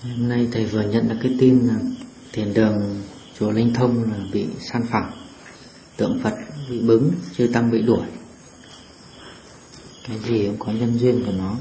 Hôm nay thầy vừa nhận được cái tin là thiền đường chùa Linh Thông là bị san phẳng, tượng Phật bị bứng, chư tăng bị đuổi. Cái gì cũng có nhân duyên của nó.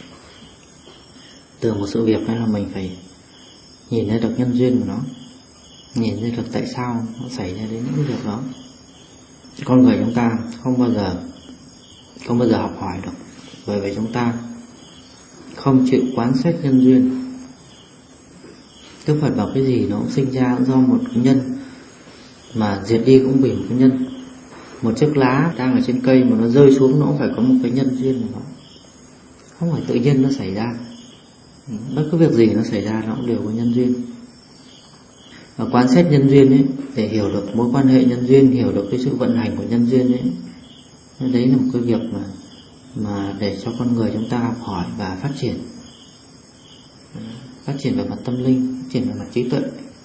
Từ một sự việc này là mình phải nhìn ra được nhân duyên của nó, nhìn ra được tại sao nó xảy ra đến những việc đó. Con người chúng ta không bao giờ học hỏi được, bởi vì chúng ta không chịu quán xét nhân duyên. Đức Phật bảo cái gì nó cũng sinh ra cũng do một cái nhân, mà diệt đi cũng vì một cái nhân. Một chiếc lá đang ở trên cây mà nó rơi xuống nó cũng phải có một cái nhân duyên của nó, không phải tự nhiên nó xảy ra. Bất cứ việc gì nó xảy ra nó cũng đều có nhân duyên. Và quán xét nhân duyên ấy, để hiểu được mối quan hệ nhân duyên, hiểu được cái sự vận hành của nhân duyên ấy, đấy là một cái việc mà để cho con người chúng ta học hỏi và phát triển về mặt tâm linh, phát triển về mặt trí tuệ.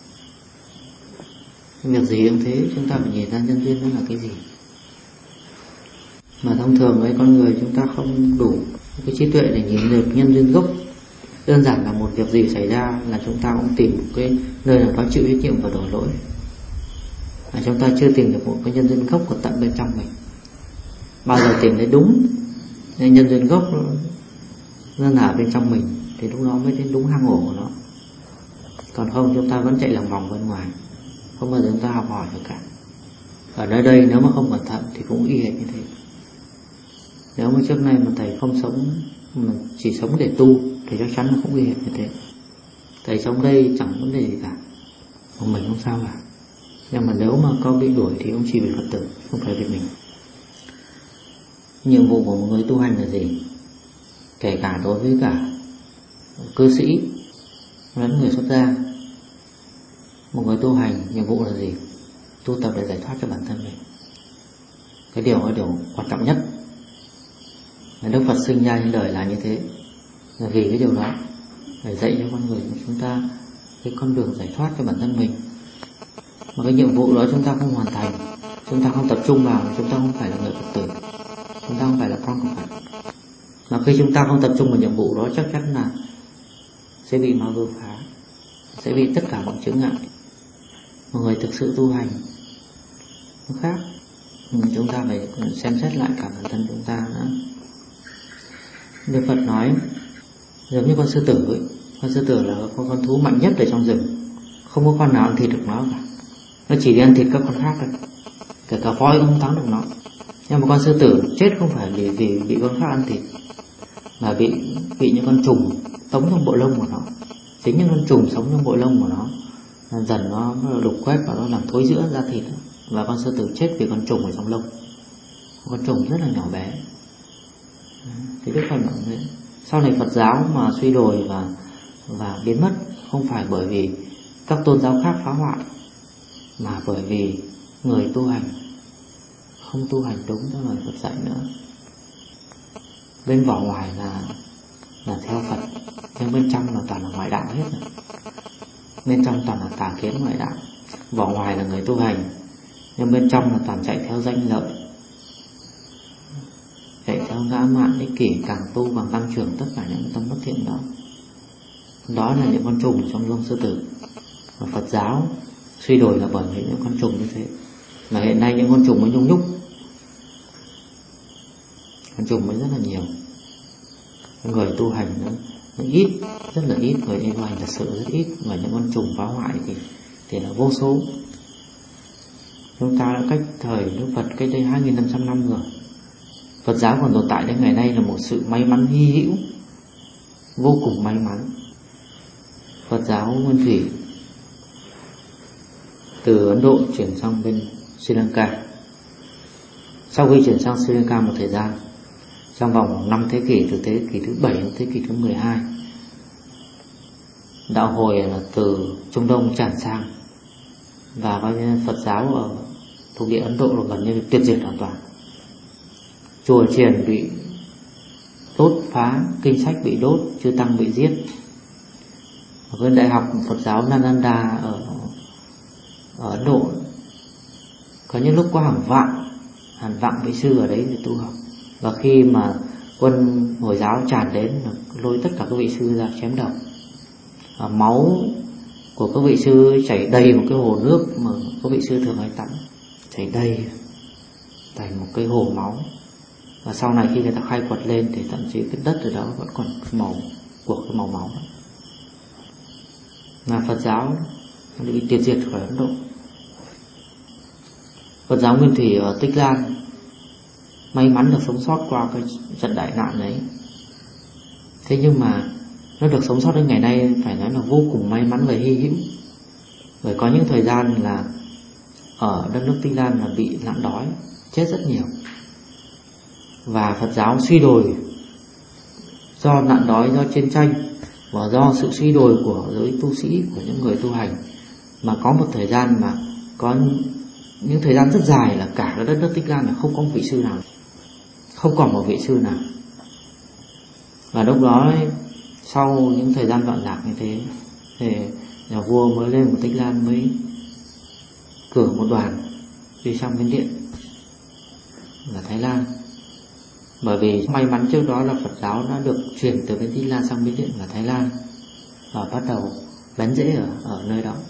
Việc gì cũng thế, chúng ta phải nhìn ra nhân duyên nó là cái gì. Mà thông thường với con người chúng ta không đủ cái trí tuệ để nhìn được nhân duyên gốc. Đơn giản là một việc gì xảy ra là chúng ta cũng tìm một cái nơi nào đó chịu trách nhiệm và đổ lỗi. Chúng ta chưa tìm được một cái nhân duyên gốc của tận bên trong mình. Bao giờ tìm thấy đúng nhân duyên gốc nó là ở bên trong mình thì lúc đó mới đến đúng hang ổ của nó. Còn không chúng ta vẫn chạy lòng vòng bên ngoài, không bao giờ chúng ta học hỏi được cả. Ở nơi đây nếu mà không cẩn thận thì cũng y hệt như thế. Nếu mà trước nay mà thầy không sống, mà chỉ sống để tu thì chắc chắn là cũng y hệt như thế. Thầy sống đây chẳng vấn đề gì cả, còn mình không sao cả. Nhưng mà nếu mà có bị đuổi thì cũng chỉ vì Phật tử, không phải vì mình. Nhiệm vụ của một người tu hành là gì? Kể cả đối với cả cư sĩ lẫn người xuất gia, một người tu hành nhiệm vụ là gì? Tu tập để giải thoát cho bản thân mình. Cái điều quan trọng nhất. Đức Phật sinh ra trên đời là như thế, là vì cái điều đó, để dạy cho con người của chúng ta cái con đường giải thoát cho bản thân mình. Mà cái nhiệm vụ đó chúng ta không hoàn thành, chúng ta không tập trung vào, chúng ta không phải là người Phật tử, chúng ta không phải là con của Phật. Mà khi chúng ta không tập trung vào nhiệm vụ đó, chắc chắn là sẽ bị ma vương phá, sẽ bị tất cả mọi chướng ngại. Một người thực sự tu hành nó khác. Chúng ta phải xem xét lại cả bản thân chúng ta nữa. Đức Phật nói giống như con sư tử ấy. Con sư tử là con thú mạnh nhất ở trong rừng, không có con nào ăn thịt được nó cả. Nó chỉ đi ăn thịt các con khác thôi, kể cả voi cũng không thắng được nó. Nhưng mà con sư tử chết không phải vì bị con khác ăn thịt, mà bị những con trùng sống trong bộ lông của nó. Chính những con trùng sống trong bộ lông của nó dần nó đục khoét và nó làm thối rữa da thịt, và con sư tử chết vì con trùng ở trong lông. Con trùng rất là nhỏ bé. Thì Đức Phật nói thế. Sau này Phật giáo mà suy đồi và biến mất không phải bởi vì các tôn giáo khác phá hoại, mà bởi vì người tu hành không tu hành đúng theo lời Phật dạy nữa. Bên vỏ ngoài là theo Phật, nhưng bên trong là toàn là ngoại đạo hết rồi. Bên trong toàn là tà kiến ngoại đạo. Vỏ ngoài là người tu hành, nhưng bên trong là toàn chạy theo danh lợi, chạy theo ngã mạn ích kỷ, càng tu càng tăng trưởng tất cả những tâm bất thiện đó. Đó là những con trùng trong lông sư tử. Và Phật giáo suy đồi là bởi vì những con trùng như thế. Mà hiện nay những con trùng mới nhung nhúc, con trùng mới rất là nhiều. Người tu hành nó ít, rất là ít. Người tu hành thật sự rất ít, và những con trùng phá hoại thì là vô số. Chúng ta đã cách thời Đức Phật cách đây 2.500 năm rồi. Phật giáo còn tồn tại đến ngày nay là một sự may mắn hy hữu, vô cùng may mắn. Phật giáo nguyên thủy từ Ấn Độ chuyển sang bên Sri Lanka. Sau khi chuyển sang Sri Lanka một thời gian, trong vòng 5 thế kỷ, từ thế kỷ thứ 7 đến thế kỷ thứ 12, đạo hồi là từ Trung Đông tràn sang, và coi như Phật giáo ở thuộc địa Ấn Độ là gần như tuyệt diệt hoàn toàn. Chùa chiền bị đốt phá, kinh sách bị đốt, chư tăng bị giết. Ở cái đại học Phật giáo Nalanda ở Ấn Độ có những lúc có hàng vạn vị sư ở đấy để tu học. Và khi mà quân Hồi giáo tràn đến, lôi tất cả các vị sư ra chém đầu. máu của các vị sư chảy đầy một cái hồ nước mà các vị sư thường hay tắm, chảy đầy thành một cái hồ máu. Và sau này khi người ta khai quật lên thì thậm chí cái đất ở đó vẫn còn màu của cái màu máu đó. Là Phật giáo bị tiêu diệt khỏi Ấn Độ. Phật giáo Nguyên Thủy ở Tích Lan may mắn được sống sót qua cái trận đại nạn đấy. Thế nhưng mà nó được sống sót đến ngày nay phải nói là vô cùng may mắn và hy hữu. Bởi có những thời gian là ở đất nước Tích Lan là bị nạn đói, chết rất nhiều. Và Phật giáo suy đồi do nạn đói, do chiến tranh và do sự suy đồi của giới tu sĩ, của những người tu hành. Mà có một thời gian mà có những thời gian rất dài là cả cái đất nước Tích Lan là không có một vị sư nào, không còn một vị sư nào. Và lúc đó sau những thời gian loạn lạc như thế thì nhà vua mới lên một Tích Lan mới cử một đoàn đi sang Miến Điện là Thái Lan. Bởi vì may mắn trước đó là Phật giáo đã được truyền từ bên Tích Lan sang Miến Điện là Thái Lan và bắt đầu bén rễ ở nơi đó.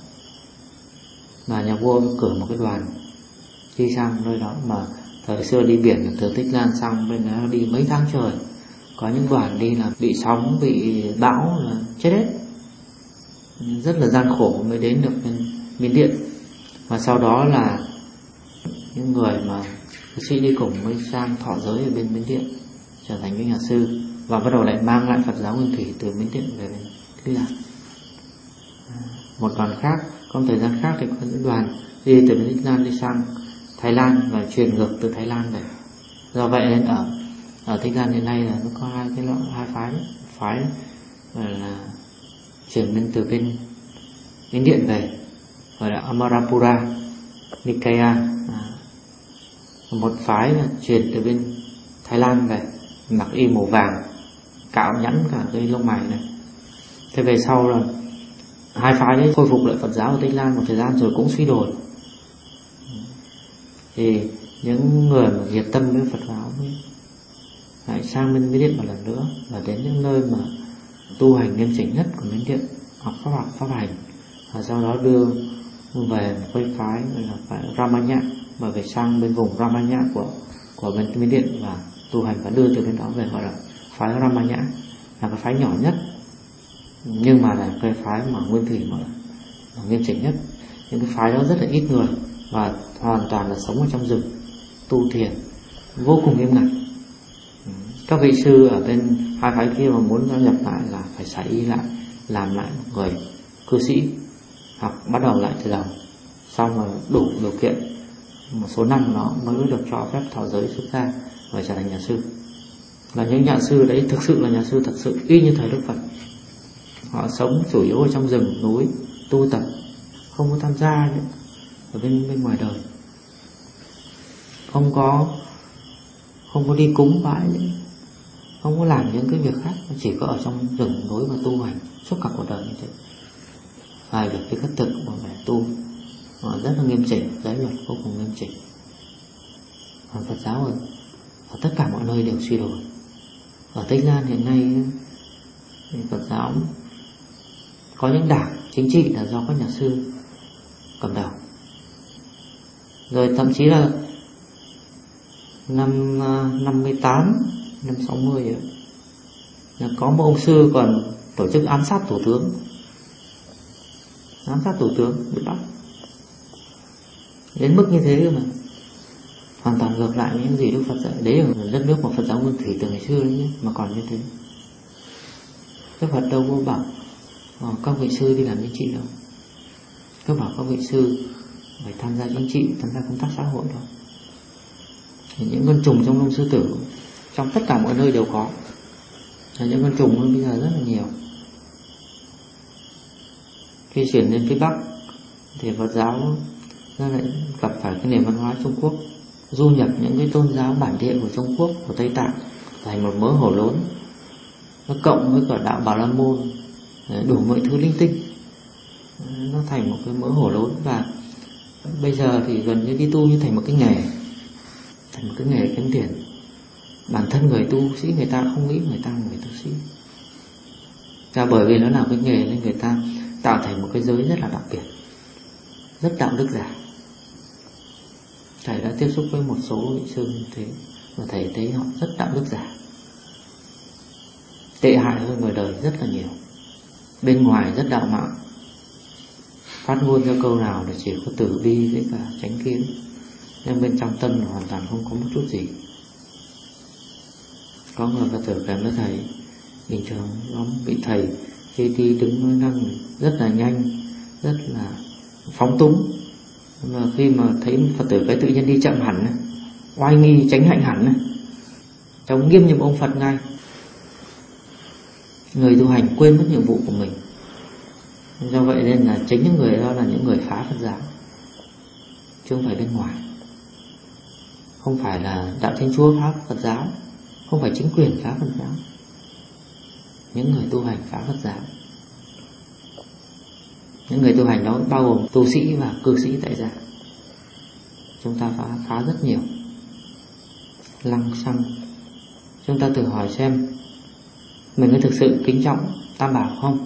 Và nhà vua cử một cái đoàn đi sang nơi đó, mà thời xưa đi biển từ Tích Lan sang bên đó đi mấy tháng trời. Có những đoàn đi là bị sóng, bị bão là chết hết, rất là gian khổ mới đến được bên Miến Điện. Và sau đó là những người mà cư sĩ đi cùng mới sang thọ giới ở bên Miến Điện, trở thành những nhà sư, và bắt đầu lại mang lại Phật giáo Nguyên Thủy từ Miến Điện về Tích Lan. Một đoàn khác, có một thời gian khác thì có những đoàn đi từ bên Tích Lan đi sang Thái Lan và truyền ngược từ Thái Lan về. Do vậy nên ở Tích Lan hiện nay là nó có hai phái là truyền bên từ bên Miến Điện về, gọi là Amarapura Nikaya. Một phái là truyền từ bên Thái Lan về, mặc y màu vàng, cạo nhẵn cả cái lông mày này. Thế về sau là hai phái đấy khôi phục lại Phật giáo ở Tích Lan một thời gian rồi cũng suy đồi. Thì những người mà nhiệt tâm với Phật giáo lại sang bên Miến Điện một lần nữa, và đến những nơi mà tu hành nghiêm chỉnh nhất của Miến Điện, học pháp hành, và sau đó đưa về một cái phái là phái Ramanya, mà về sang bên vùng Ramanya của bên Miến Điện và tu hành, và đưa từ bên đó về, gọi là phái Ramanya, là cái phái nhỏ nhất nhưng mà là cái phái mà Nguyên Thủy mà nghiêm chỉnh nhất. Những cái phái đó rất là ít người và hoàn toàn là sống ở trong rừng tu thiền vô cùng nghiêm ngặt. Các vị sư ở bên hai phái kia mà muốn gia nhập lại là phải sải y lại, làm lại một người cư sĩ, học bắt đầu lại từ đầu, xong rồi đủ điều kiện một số năm nó mới được cho phép thọ giới xuất gia và trở thành nhà sư. Và những nhà sư đấy thực sự là nhà sư thật sự, y như thời Đức Phật. Họ sống chủ yếu ở trong rừng núi tu tập, không có tham gia ở bên ngoài đời, không có đi cúng bái, không có làm những cái việc khác, chỉ có ở trong rừng núi và tu hành suốt cả cuộc đời như thế. Vài việc cái khất thực mà phải tu rất là nghiêm chỉnh, giới luật vô cùng nghiêm chỉnh. Còn Phật giáo ở tất cả mọi nơi đều suy đồi. Ở Tích Lan hiện nay Phật giáo có những đảng chính trị là do các nhà sư cầm đầu. Rồi thậm chí là năm 58, năm 60 ấy, là có một ông sư còn tổ chức ám sát thủ tướng. Ám sát thủ tướng bị bắt đến mức như thế mà hoàn toàn ngược lại những gì Đức Phật dạy. Đấy là đất nước mà Phật giáo Nguyên Thủy từ ngày xưa đấy nhé, mà còn như thế. Đức Phật đâu có bảo các vị sư đi làm chính trị đâu. Đức bảo các vị sư phải tham gia chính trị, tham gia công tác xã hội đâu. Thì những con trùng trong lông sư tử trong tất cả mọi nơi đều có. Và những con trùng bây giờ rất là nhiều. Khi chuyển đến phía Bắc thì Phật giáo nó lại gặp phải cái nền văn hóa Trung Quốc, du nhập những cái tôn giáo bản địa của Trung Quốc, của Tây Tạng thành một mớ hổ lốn. Nó cộng với cả đạo Bà La Môn, đủ mọi thứ linh tinh, nó thành một cái mớ hổ lốn. Và bây giờ thì gần như đi tu như thành một cái nghề, thành một cái nghề kiếm tiền. Bản thân người tu sĩ người ta không nghĩ người ta là người tu sĩ, Và bởi vì nó là cái nghề nên người ta tạo thành một cái giới rất là đặc biệt, rất đạo đức giả. Thầy đã tiếp xúc với một số vị sư như thế, và thầy thấy họ rất đạo đức giả, tệ hại hơn ngoài đời rất là nhiều. Bên ngoài rất đạo mạo, phát ngôn ra câu nào là chỉ có từ bi với cả chánh kiến, nhưng bên trong tâm là hoàn toàn không có một chút gì. Có người Phật tử kèm với thầy bình thường nó bị thầy khi đi đứng nói năng rất là nhanh, rất là phóng túng, mà khi mà thấy Phật tử cái tự nhiên đi chậm hẳn, oai nghi chánh hạnh hẳn, trông nghiêm như một ông Phật ngay. Người tu hành quên mất nhiệm vụ của mình. Do vậy nên là chính những người đó là những người phá Phật giáo, chứ không phải bên ngoài. Không phải là đạo Thiên Chúa phá Phật giáo, không phải chính quyền phá Phật giáo. Những người tu hành phá Phật giáo. Những người tu hành đó bao gồm tu sĩ và cư sĩ tại gia. Chúng ta phá rất nhiều. Lăng xăng. Chúng ta thử hỏi xem mình có thực sự kính trọng Tam Bảo không?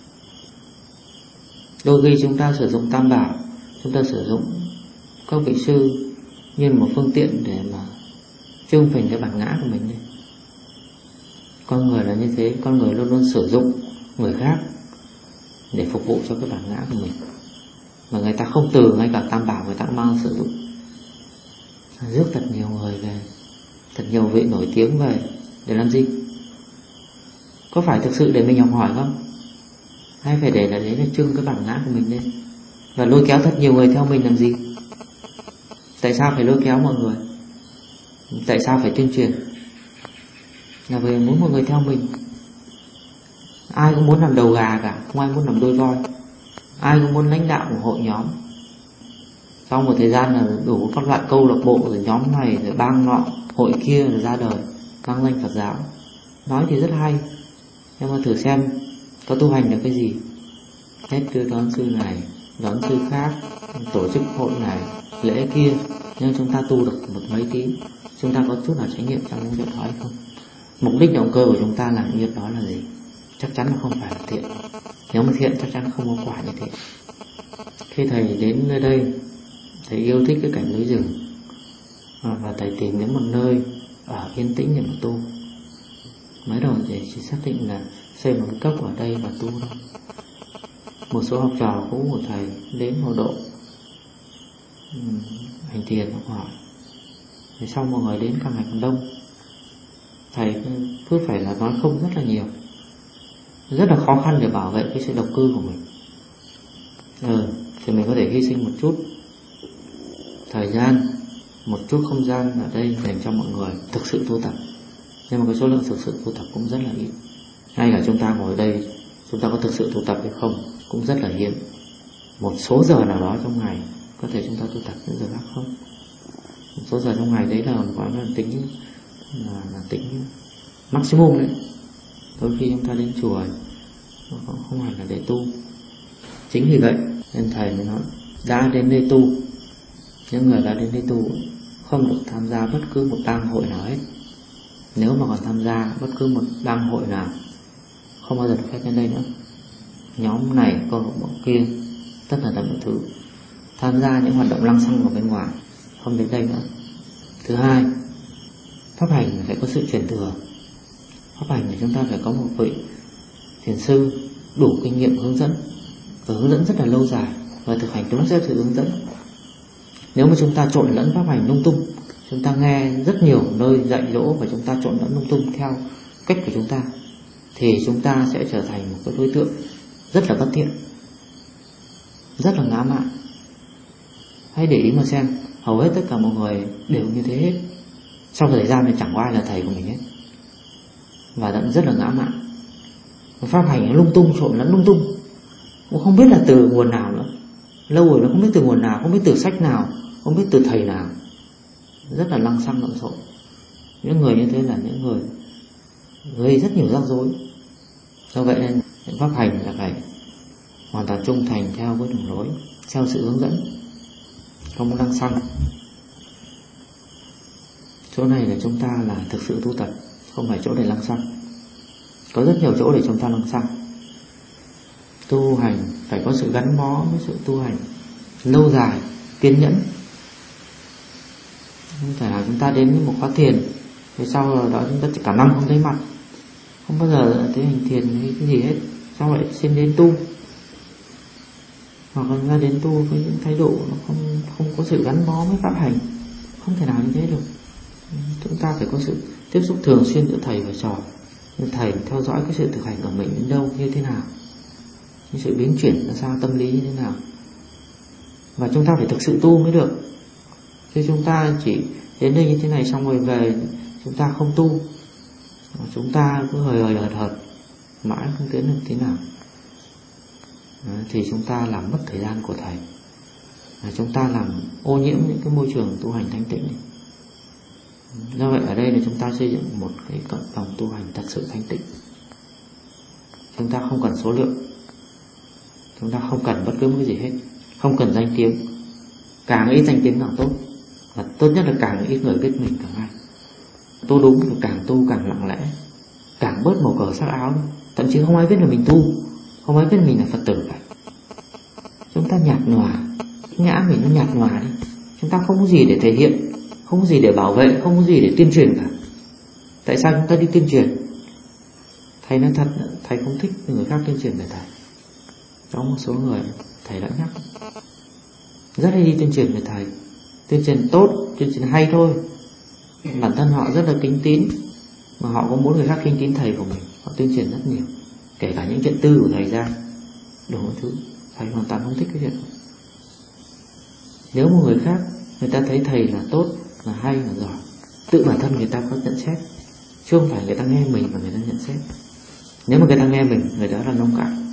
Đôi khi chúng ta sử dụng Tam Bảo, chúng ta sử dụng các vị sư như một phương tiện để mà trưng phình cái bản ngã của mình đi. Con người là như thế, con người luôn luôn sử dụng người khác để phục vụ cho cái bản ngã của mình. Mà người ta không từ ngay cả Tam Bảo người ta cũng mang sử dụng. Rước thật nhiều người về, thật nhiều vị nổi tiếng về để làm gì? Có phải thực sự để mình học hỏi không? Hay phải để là đấy là trưng cái bản ngã của mình lên và lôi kéo thật nhiều người theo mình làm gì? Tại sao phải lôi kéo mọi người? Tại sao phải tuyên truyền? Là vì muốn mọi người theo mình. Ai cũng muốn làm đầu gà cả, không ai muốn làm đuôi voi. Ai cũng muốn lãnh đạo của hội nhóm. Sau một thời gian là đủ các loại câu lạc bộ, rồi nhóm này, rồi bang nọ, hội kia rồi ra đời, vang danh Phật giáo. Nói thì rất hay, nhưng mà thử xem có tu hành được cái gì. Hết cứ đón sư này, đón sư khác, tổ chức hội này, lễ kia, nhưng chúng ta tu được một mấy tí, chúng ta có chút nào trải nghiệm trong những việc đó hay không? Mục đích động cơ của chúng ta làm những việc đó là gì? Chắc chắn là không phải là thiện. Nếu mà thiện chắc chắn không có quả như thế. Khi thầy đến nơi đây, thầy yêu thích cái cảnh núi rừng, và thầy tìm đến một nơi ở yên tĩnh để mà tu. Mới đầu thầy chỉ xác định là xây một cốc ở đây và tu thôi. Một số học trò cũ của thầy đến một độ hành thiền học hỏi. Thì sau mọi người đến càng ngày càng đông, thầy cứ phải là nói không rất là nhiều. Rất là khó khăn để bảo vệ cái sự độc cư của mình. Thì mình có thể hy sinh một chút thời gian, một chút không gian ở đây dành cho mọi người thực sự tu tập. Nhưng mà cái số lượng thực sự tu tập cũng rất là ít. Ngay cả chúng ta ngồi ở đây, chúng ta có thực sự tu tập hay không cũng rất là hiếm. Một số giờ nào đó trong ngày có thể chúng ta tu tập, những giờ khác không. Một số giờ trong ngày đấy là gọi là tính maximum đấy. Đôi khi chúng ta đến chùa không hẳn là để tu. Chính vì vậy nên thầy mới nói đã đến đây tu, những người đã đến đây tu không được tham gia bất cứ một bang hội nào hết. Nếu mà còn tham gia bất cứ một bang hội nào, không bao giờ được phép đến đây nữa. Nhóm này, câu lạc bộ kia, tất cả mọi thứ, tham gia những hoạt động lăng xăng ở bên ngoài, không đến đây nữa. Thứ hai, pháp hành phải có sự truyền thừa. Pháp hành thì chúng ta phải có một vị thiền sư đủ kinh nghiệm hướng dẫn, và hướng dẫn rất là lâu dài, và thực hành đúng theo sự hướng dẫn. Nếu mà chúng ta trộn lẫn pháp hành lung tung, chúng ta nghe rất nhiều nơi dạy dỗ và chúng ta trộn lẫn lung tung theo cách của chúng ta, thì chúng ta sẽ trở thành một cái đối tượng rất là bất thiện, rất là ngã mạn. Hãy để ý mà xem, hầu hết tất cả mọi người đều như thế hết. Sau thời gian thì chẳng có ai là thầy của mình hết, và rất là ngã mạn. Pháp hành lung tung, trộn lẫn lung tung, cũng không biết là từ nguồn nào nữa. Lâu rồi nó không biết từ nguồn nào, không biết từ sách nào, không biết từ thầy nào, rất là lăng xăng lộn xộn. Những người như thế là những người gây rất nhiều rắc rối. Do vậy nên pháp hành là phải hoàn toàn trung thành theo với đường lối, theo sự hướng dẫn, không lăng xăng. Chỗ này là chúng ta là thực sự tu tập, không phải chỗ để lăng xăng. Có rất nhiều chỗ để chúng ta lăng xăng. Tu hành phải có sự gắn bó với sự tu hành lâu dài, kiên nhẫn. Không phải là chúng ta đến với một khóa thiền rồi sau đó chúng ta chỉ cả năm không thấy mặt, không bao giờ tới hành thiền hay cái gì hết, sau lại xin đến tu. Hoặc là chúng ta đến tu với những thái độ nó không có sự gắn bó với pháp hành, không thể nào như thế được. Chúng ta phải có sự tiếp xúc thường xuyên giữa thầy và trò. Thầy theo dõi cái sự thực hành của mình đến đâu, như thế nào, cái sự biến chuyển ra sao, tâm lý như thế nào. Và chúng ta phải thực sự tu mới được. Chứ chúng ta chỉ đến đây như thế này xong rồi về chúng ta không tu, chúng ta cứ hời hợt mãi không tiến được thế nào, thì chúng ta làm mất thời gian của thầy, chúng ta làm ô nhiễm những cái môi trường tu hành thanh tịnh. Do vậy ở đây là chúng ta xây dựng một cái cộng đồng tu hành thật sự thanh tịnh. Chúng ta không cần số lượng, chúng ta không cần bất cứ một cái gì hết, không cần danh tiếng. Càng ít danh tiếng càng tốt, và tốt nhất là càng ít người biết mình càng hay. Tu đúng thì càng tu càng lặng lẽ, càng bớt màu cờ sắc áo đi. Thậm chí không ai biết là mình tu, không ai biết là mình là Phật tử cả. Chúng ta nhạt nhòa, cái ngã mình nó nhạt nhòa đi. Chúng ta không có gì để thể hiện, không có gì để bảo vệ, không có gì để tuyên truyền cả. Tại sao chúng ta đi tuyên truyền? Thầy nói thật, thầy không thích người khác tuyên truyền về thầy. Có một số người thầy đã nhắc rất hay đi tuyên truyền về thầy, tuyên truyền tốt, tuyên truyền hay thôi. Bản thân họ rất là kính tín, mà họ cũng muốn người khác kính tín thầy của mình. Họ tuyên truyền rất nhiều, kể cả những chuyện tư của thầy ra, đủ mọi thứ. Thầy hoàn toàn không thích cái chuyện đó. Nếu một người khác, người ta thấy thầy là tốt, là hay, là giỏi, tự bản thân người ta có nhận xét, chứ không phải người ta nghe mình mà người ta nhận xét. Nếu mà người ta nghe mình, người đó là nông cạn.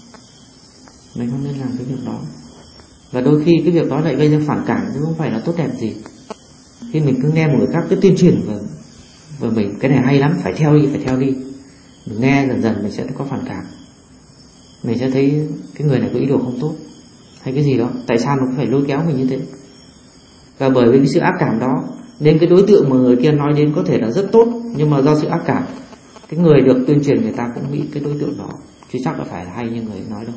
Mình không nên làm cái việc đó. Và đôi khi cái việc đó lại gây ra phản cảm, chứ không phải là tốt đẹp gì. Khi mình cứ nghe một người khác cứ tuyên truyền về mình, cái này hay lắm, phải theo đi, phải theo đi, mình nghe dần dần mình sẽ có phản cảm. Mình sẽ thấy cái người này có ý đồ không tốt hay cái gì đó. Tại sao nó phải lôi kéo mình như thế? Và bởi vì cái sự ác cảm đó, nên cái đối tượng mà người kia nói đến có thể là rất tốt, nhưng mà do sự ác cảm, cái người được tuyên truyền người ta cũng nghĩ cái đối tượng đó chứ chắc là phải là hay như người nói đâu.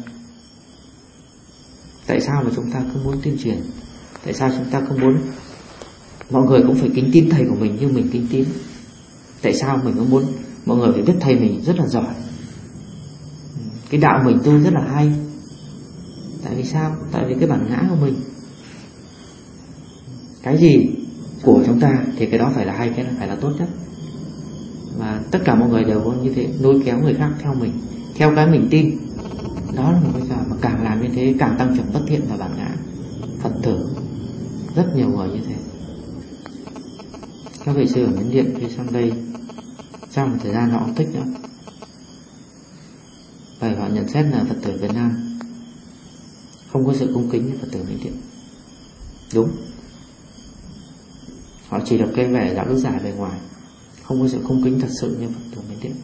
Tại sao mà chúng ta cứ muốn tuyên truyền? Tại sao chúng ta không muốn mọi người cũng phải kính tín thầy của mình như mình kính tín? Tại sao mình cũng muốn mọi người phải biết thầy mình rất là giỏi, cái đạo mình tu rất là hay? Tại vì sao? Tại vì cái bản ngã của mình, cái gì của chúng ta thì cái đó phải là hay, cái đó phải là tốt nhất. Và tất cả mọi người đều có như thế, lôi kéo người khác theo mình, theo cái mình tin. Đó là một cái trò mà càng làm như thế càng tăng trưởng bất thiện và bản ngã. Phật tử rất nhiều người như thế. Các vị sư ở Miến Điện khi sang đây, sau một thời gian họ không thích nữa, và họ nhận xét là Phật tử Việt Nam không có sự cung kính như Phật tử Miến Điện. Đúng, họ chỉ được cái vẻ đạo đức giả bề ngoài, không có sự cung kính thật sự như Phật tử Miến Điện.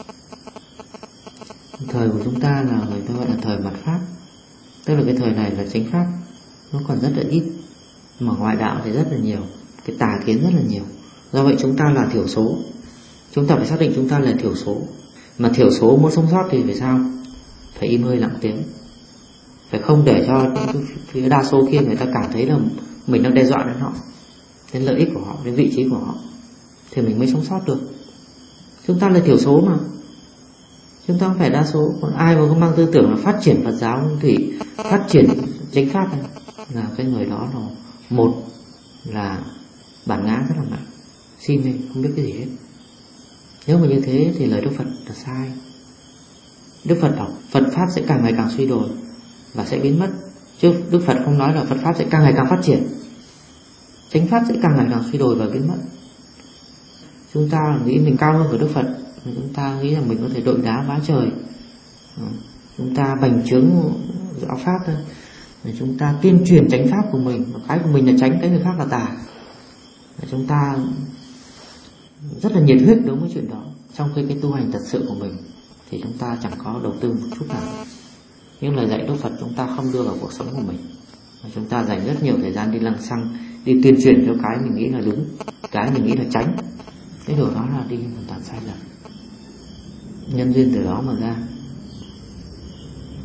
Thời của chúng ta là người ta gọi là thời mạt Pháp, tức là cái thời này là chánh Pháp nó còn rất là ít, mà ngoại đạo thì rất là nhiều, cái tà kiến rất là nhiều. Do vậy chúng ta là thiểu số. Chúng ta phải xác định chúng ta là thiểu số. Mà thiểu số muốn sống sót thì phải sao? Phải im hơi lặng tiếng, phải không để cho những phía đa số kia người ta cảm thấy là mình đang đe dọa đến họ, đến lợi ích của họ, đến vị trí của họ, thì mình mới sống sót được. Chúng ta là thiểu số mà, chúng ta không phải đa số. Còn ai mà không mang tư tưởng là phát triển Phật giáo thì phát triển chánh Pháp này, là cái người đó là một là bản ngã rất là mạnh, si mê, không biết cái gì hết. Nếu mà như thế thì lời Đức Phật là sai. Đức Phật bảo Phật Pháp sẽ càng ngày càng suy đồi và sẽ biến mất, chứ Đức Phật không nói là Phật Pháp sẽ càng ngày càng phát triển. Chánh Pháp sẽ càng ngày càng suy đồi và biến mất. Chúng ta nghĩ mình cao hơn của Đức Phật, chúng ta nghĩ là mình có thể đội đá vá trời, chúng ta bành trướng giáo Pháp thôi, chúng ta tuyên truyền chánh Pháp của mình, cái của mình là chánh, cái người khác là tà. Chúng ta rất là nhiệt huyết đối với chuyện đó, trong khi cái tu hành thật sự của mình thì chúng ta chẳng có đầu tư một chút nào. Những lời dạy Đức Phật chúng ta không đưa vào cuộc sống của mình, mà chúng ta dành rất nhiều thời gian đi lăng xăng, đi tuyên truyền cho cái mình nghĩ là đúng, cái mình nghĩ là chánh. Cái điều đó là đi hoàn toàn sai lầm. Nhân duyên từ đó mà ra.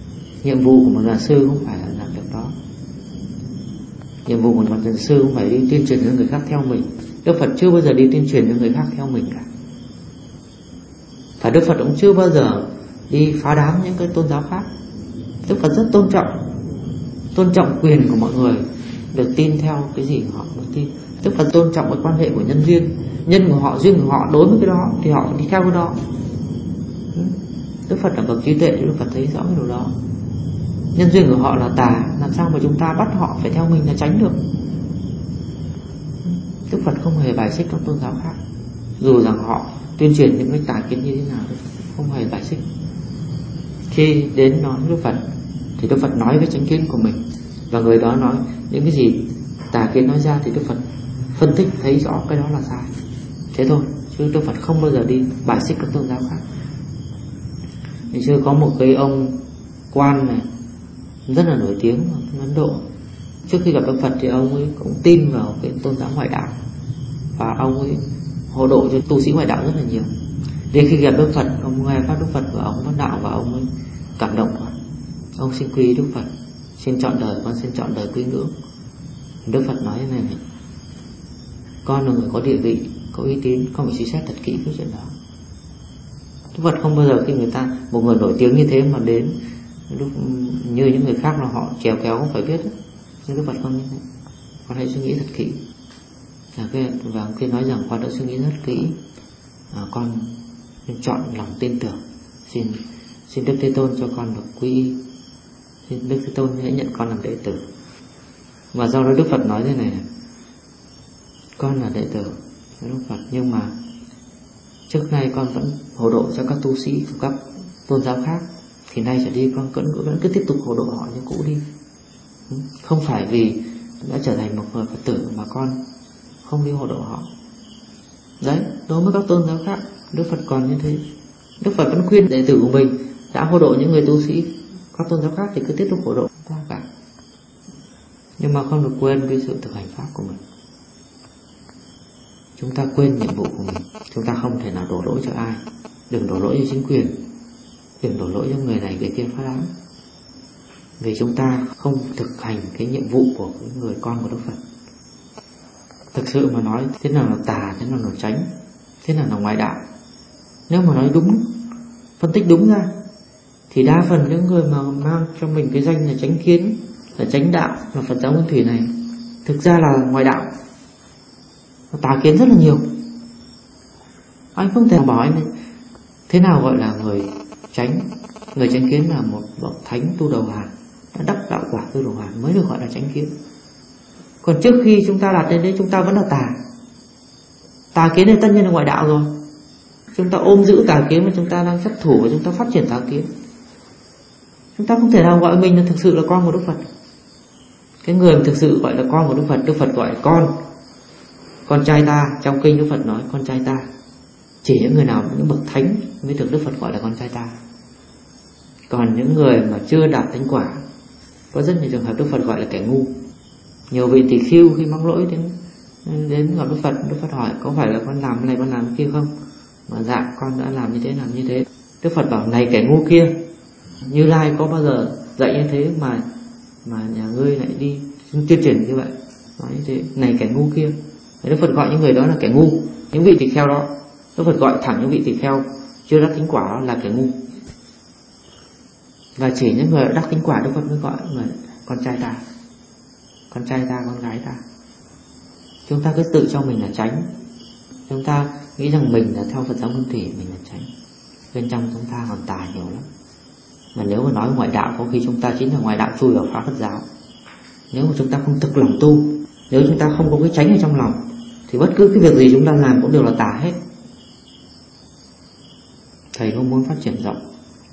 Nhiệm vụ của một nhà sư không phải là làm việc đó. Nhiệm vụ của một nhà sư không phải đi tuyên truyền cho người khác theo mình. Đức Phật chưa bao giờ đi tuyên truyền cho người khác theo mình cả. Và Đức Phật cũng chưa bao giờ đi phá đám những cái tôn giáo khác. Đức Phật rất tôn trọng quyền của mọi người được tin theo cái gì họ muốn tin. Đức Phật tôn trọng cái quan hệ của nhân duyên, nhân của họ, duyên của họ đối với cái đó thì họ đi theo cái đó. Đức Phật là bậc trí tuệ, Đức Phật thấy rõ cái điều đó. Nhân duyên của họ là tà, làm sao mà chúng ta bắt họ phải theo mình là tránh được. Đức Phật không hề bài xích các tôn giáo khác, dù rằng họ tuyên truyền những cái tà kiến như thế nào, Đức Phật không hề bài xích. Khi đến nói Đức Phật thì Đức Phật nói với chánh kiến của mình, và người đó nói những cái gì tà kiến nói ra thì Đức Phật phân tích thấy rõ cái đó là sai. Thế thôi, chứ Đức Phật không bao giờ đi bài xích các tôn giáo khác. Ngày xưa có một cái ông quan này rất là nổi tiếng ở Ấn Độ. Trước khi gặp Đức Phật thì ông ấy cũng tin vào cái tôn giáo ngoại đạo, và ông ấy hộ độ cho tu sĩ ngoại đạo rất là nhiều. Đến khi gặp Đức Phật, ông nghe pháp Đức Phật và ông bắt đạo, và ông ấy cảm động quá. Ông xin quy Đức Phật, xin chọn đời, con xin chọn đời quý ngưỡng. Đức Phật nói thế này: con là người có địa vị, có uy tín, con phải suy xét thật kỹ cái chuyện đó. Đức Phật không bao giờ khi người ta, một người nổi tiếng như thế mà đến như những người khác là họ trèo kéo không phải biết. Nhưng Đức Phật không như thế. Con hãy suy nghĩ thật kỹ. Và ông kia nói rằng con đã suy nghĩ rất kỹ, con nên chọn lòng tin tưởng. Xin Đức Thế Tôn cho con được quy y. Xin Đức Thế Tôn hãy nhận con làm đệ tử. Và sau đó Đức Phật nói thế này: con là đệ tử của Đức Phật, nhưng mà trước nay con vẫn hộ độ cho các tu sĩ của các tôn giáo khác, thì nay trở đi con vẫn cứ tiếp tục hộ độ họ như cũ đi. Không phải vì đã trở thành một người Phật tử mà con không đi hộ độ họ. Đấy, đối với các tôn giáo khác Đức Phật còn như thế. Đức Phật vẫn khuyên đệ tử của mình đã hộ độ những người tu sĩ các tôn giáo khác thì cứ tiếp tục hộ độ ta cả. Nhưng mà không được quên cái sự thực hành pháp của mình. Chúng ta quên nhiệm vụ của mình. Chúng ta không thể nào đổ lỗi cho ai. Đừng đổ lỗi cho chính quyền, đừng đổ lỗi cho người này người kia phá đám, vì chúng ta không thực hành cái nhiệm vụ của cái người con của Đức Phật. Thực sự mà nói, thế nào là tà, thế nào là chánh, thế nào là ngoại đạo. Nếu mà nói đúng, phân tích đúng ra, thì đa phần những người mà mang cho mình cái danh là chánh kiến, là chánh đạo, là Phật giáo Nguyên Thủy này, thực ra là ngoại đạo, tà kiến rất là nhiều. Anh không thể bảo anh thế nào gọi là người chánh. Người chánh kiến là một bậc thánh tu đầu hàn, đã đắc đạo quả tu đầu hàn mới được gọi là chánh kiến. Còn trước khi chúng ta đạt đến đấy, chúng ta vẫn là tà. Tà kiến thì tất nhiên là ngoại đạo rồi. Chúng ta ôm giữ tà kiến mà chúng ta đang chấp thủ, và chúng ta phát triển tà kiến. Chúng ta không thể nào gọi mình là thực sự là con của Đức Phật. Cái người mà thực sự gọi là con của Đức Phật, Đức Phật gọi là con trai ta. Trong kinh Đức Phật nói con trai ta. Chỉ những người nào, những bậc thánh mới được Đức Phật gọi là con trai ta. Còn những người mà chưa đạt thánh quả, có rất nhiều trường hợp Đức Phật gọi là kẻ ngu. Nhiều vị tỳ khưu khi mắc lỗi đến gặp Đức Phật hỏi có phải là con làm cái này, con làm cái kia không? Mà dạ, con đã làm như thế, làm như thế. Đức Phật bảo này kẻ ngu kia, Như Lai có bao giờ dạy như thế mà nhà ngươi lại đi tuyên truyền như vậy, nói như thế, này kẻ ngu kia. Đức Phật gọi những người đó là kẻ ngu. Những vị tỳ kheo đó, Đức Phật gọi thẳng những vị tỳ kheo chưa đắc thánh quả đó là kẻ ngu. Và chỉ những người đã đắc thánh quả Đức Phật mới gọi người con trai ta, con trai ta, con gái ta. Chúng ta cứ tự cho mình là chánh. Chúng ta nghĩ rằng mình là theo Phật giáo Nguyên Thủy, mình là chánh. Bên trong chúng ta còn tà nhiều lắm. Mà nếu mà nói ngoại đạo, có khi chúng ta chính là ngoại đạo chui vào phá Phật giáo. Nếu mà chúng ta không thực lòng tu, nếu chúng ta không có cái chánh ở trong lòng, thì bất cứ cái việc gì chúng ta làm cũng đều là tà hết. Thầy không muốn phát triển rộng,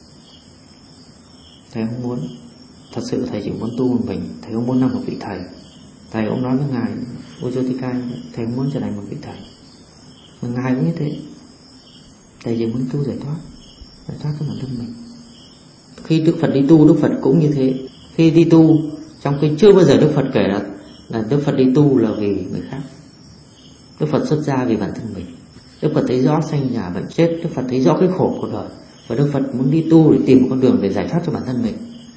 thầy không muốn. Thật sự thầy chỉ muốn tu một mình. Thầy không muốn làm một vị thầy. Thầy cũng nói với ngài Ujjottika, thầy không muốn trở thành một vị thầy. Và ngài cũng như thế. Thầy chỉ muốn tu giải thoát cho bản thân mình. Khi Đức Phật đi tu, Đức Phật cũng như thế. Khi đi tu, trong khi chưa bao giờ Đức Phật kể là Đức Phật đi tu là vì người khác. Đức Phật xuất gia vì bản thân mình. Đức Phật thấy rõ sanh già bệnh chết, Đức Phật thấy rõ cái khổ của đời, và Đức Phật muốn đi tu để tìm một con đường để giải thoát cho bản thân mình.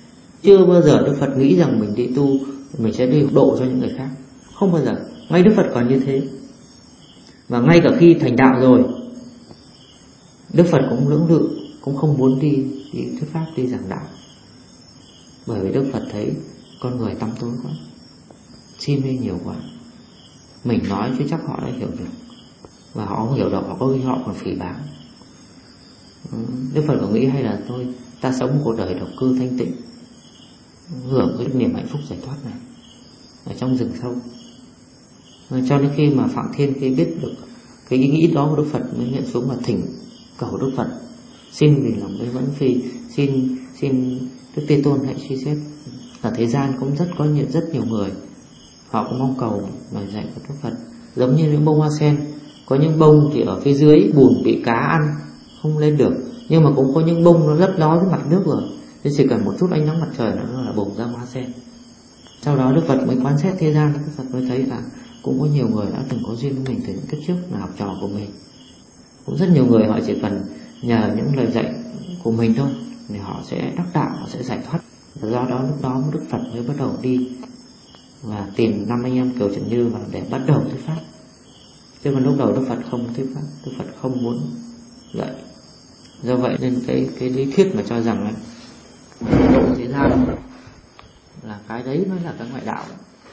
Chưa bao giờ Đức Phật nghĩ rằng mình đi tu mình sẽ đi độ cho những người khác, không bao giờ. Ngay Đức Phật còn như thế. Và ngay cả khi thành đạo rồi, Đức Phật cũng lưỡng lự, cũng không muốn đi thuyết pháp, đi giảng đạo. Bởi vì Đức Phật thấy con người tăm tối quá, si mê nhiều quá. Mình nói chứ chắc họ đã hiểu được, và họ không hiểu được, họ có khi họ còn phỉ báng. Đức Phật có nghĩ hay là thôi ta sống một cuộc đời độc cư thanh tịnh, hưởng cái niềm hạnh phúc giải thoát này ở trong rừng sâu. Cho đến khi mà Phạm Thiên khi biết được cái ý nghĩ đó của Đức Phật mới hiện xuống và thỉnh cầu Đức Phật xin vì lòng với Vẫn Phi, xin Đức Thế Tôn hãy suy xét. Ở thế gian cũng rất nhiều người họ cũng mong cầu lời dạy của Đức Phật, giống như những bông hoa sen. Có những bông thì ở phía dưới bùn bị cá ăn không lên được, nhưng mà cũng có những bông nó lấp ló với mặt nước rồi, nên chỉ cần một chút ánh nắng mặt trời nó là bùng ra hoa sen. Sau đó Đức Phật mới quan xét thế gian, Đức Phật mới thấy là cũng có nhiều người đã từng có duyên với mình từ những kiếp trước là học trò của mình. Cũng rất nhiều người họ chỉ cần nhờ những lời dạy của mình thôi thì họ sẽ đắc đạo, họ sẽ giải thoát. Và do đó lúc đó Đức Phật mới bắt đầu đi và tìm 5 anh em Kiều Trần Như và để bắt đầu thuyết pháp. Chứ còn lúc đầu Đức Phật không thuyết pháp, Đức Phật không muốn dạy. Do vậy nên cái lý thuyết mà cho rằng độ thế gian là cái đấy mới là cái ngoại đạo.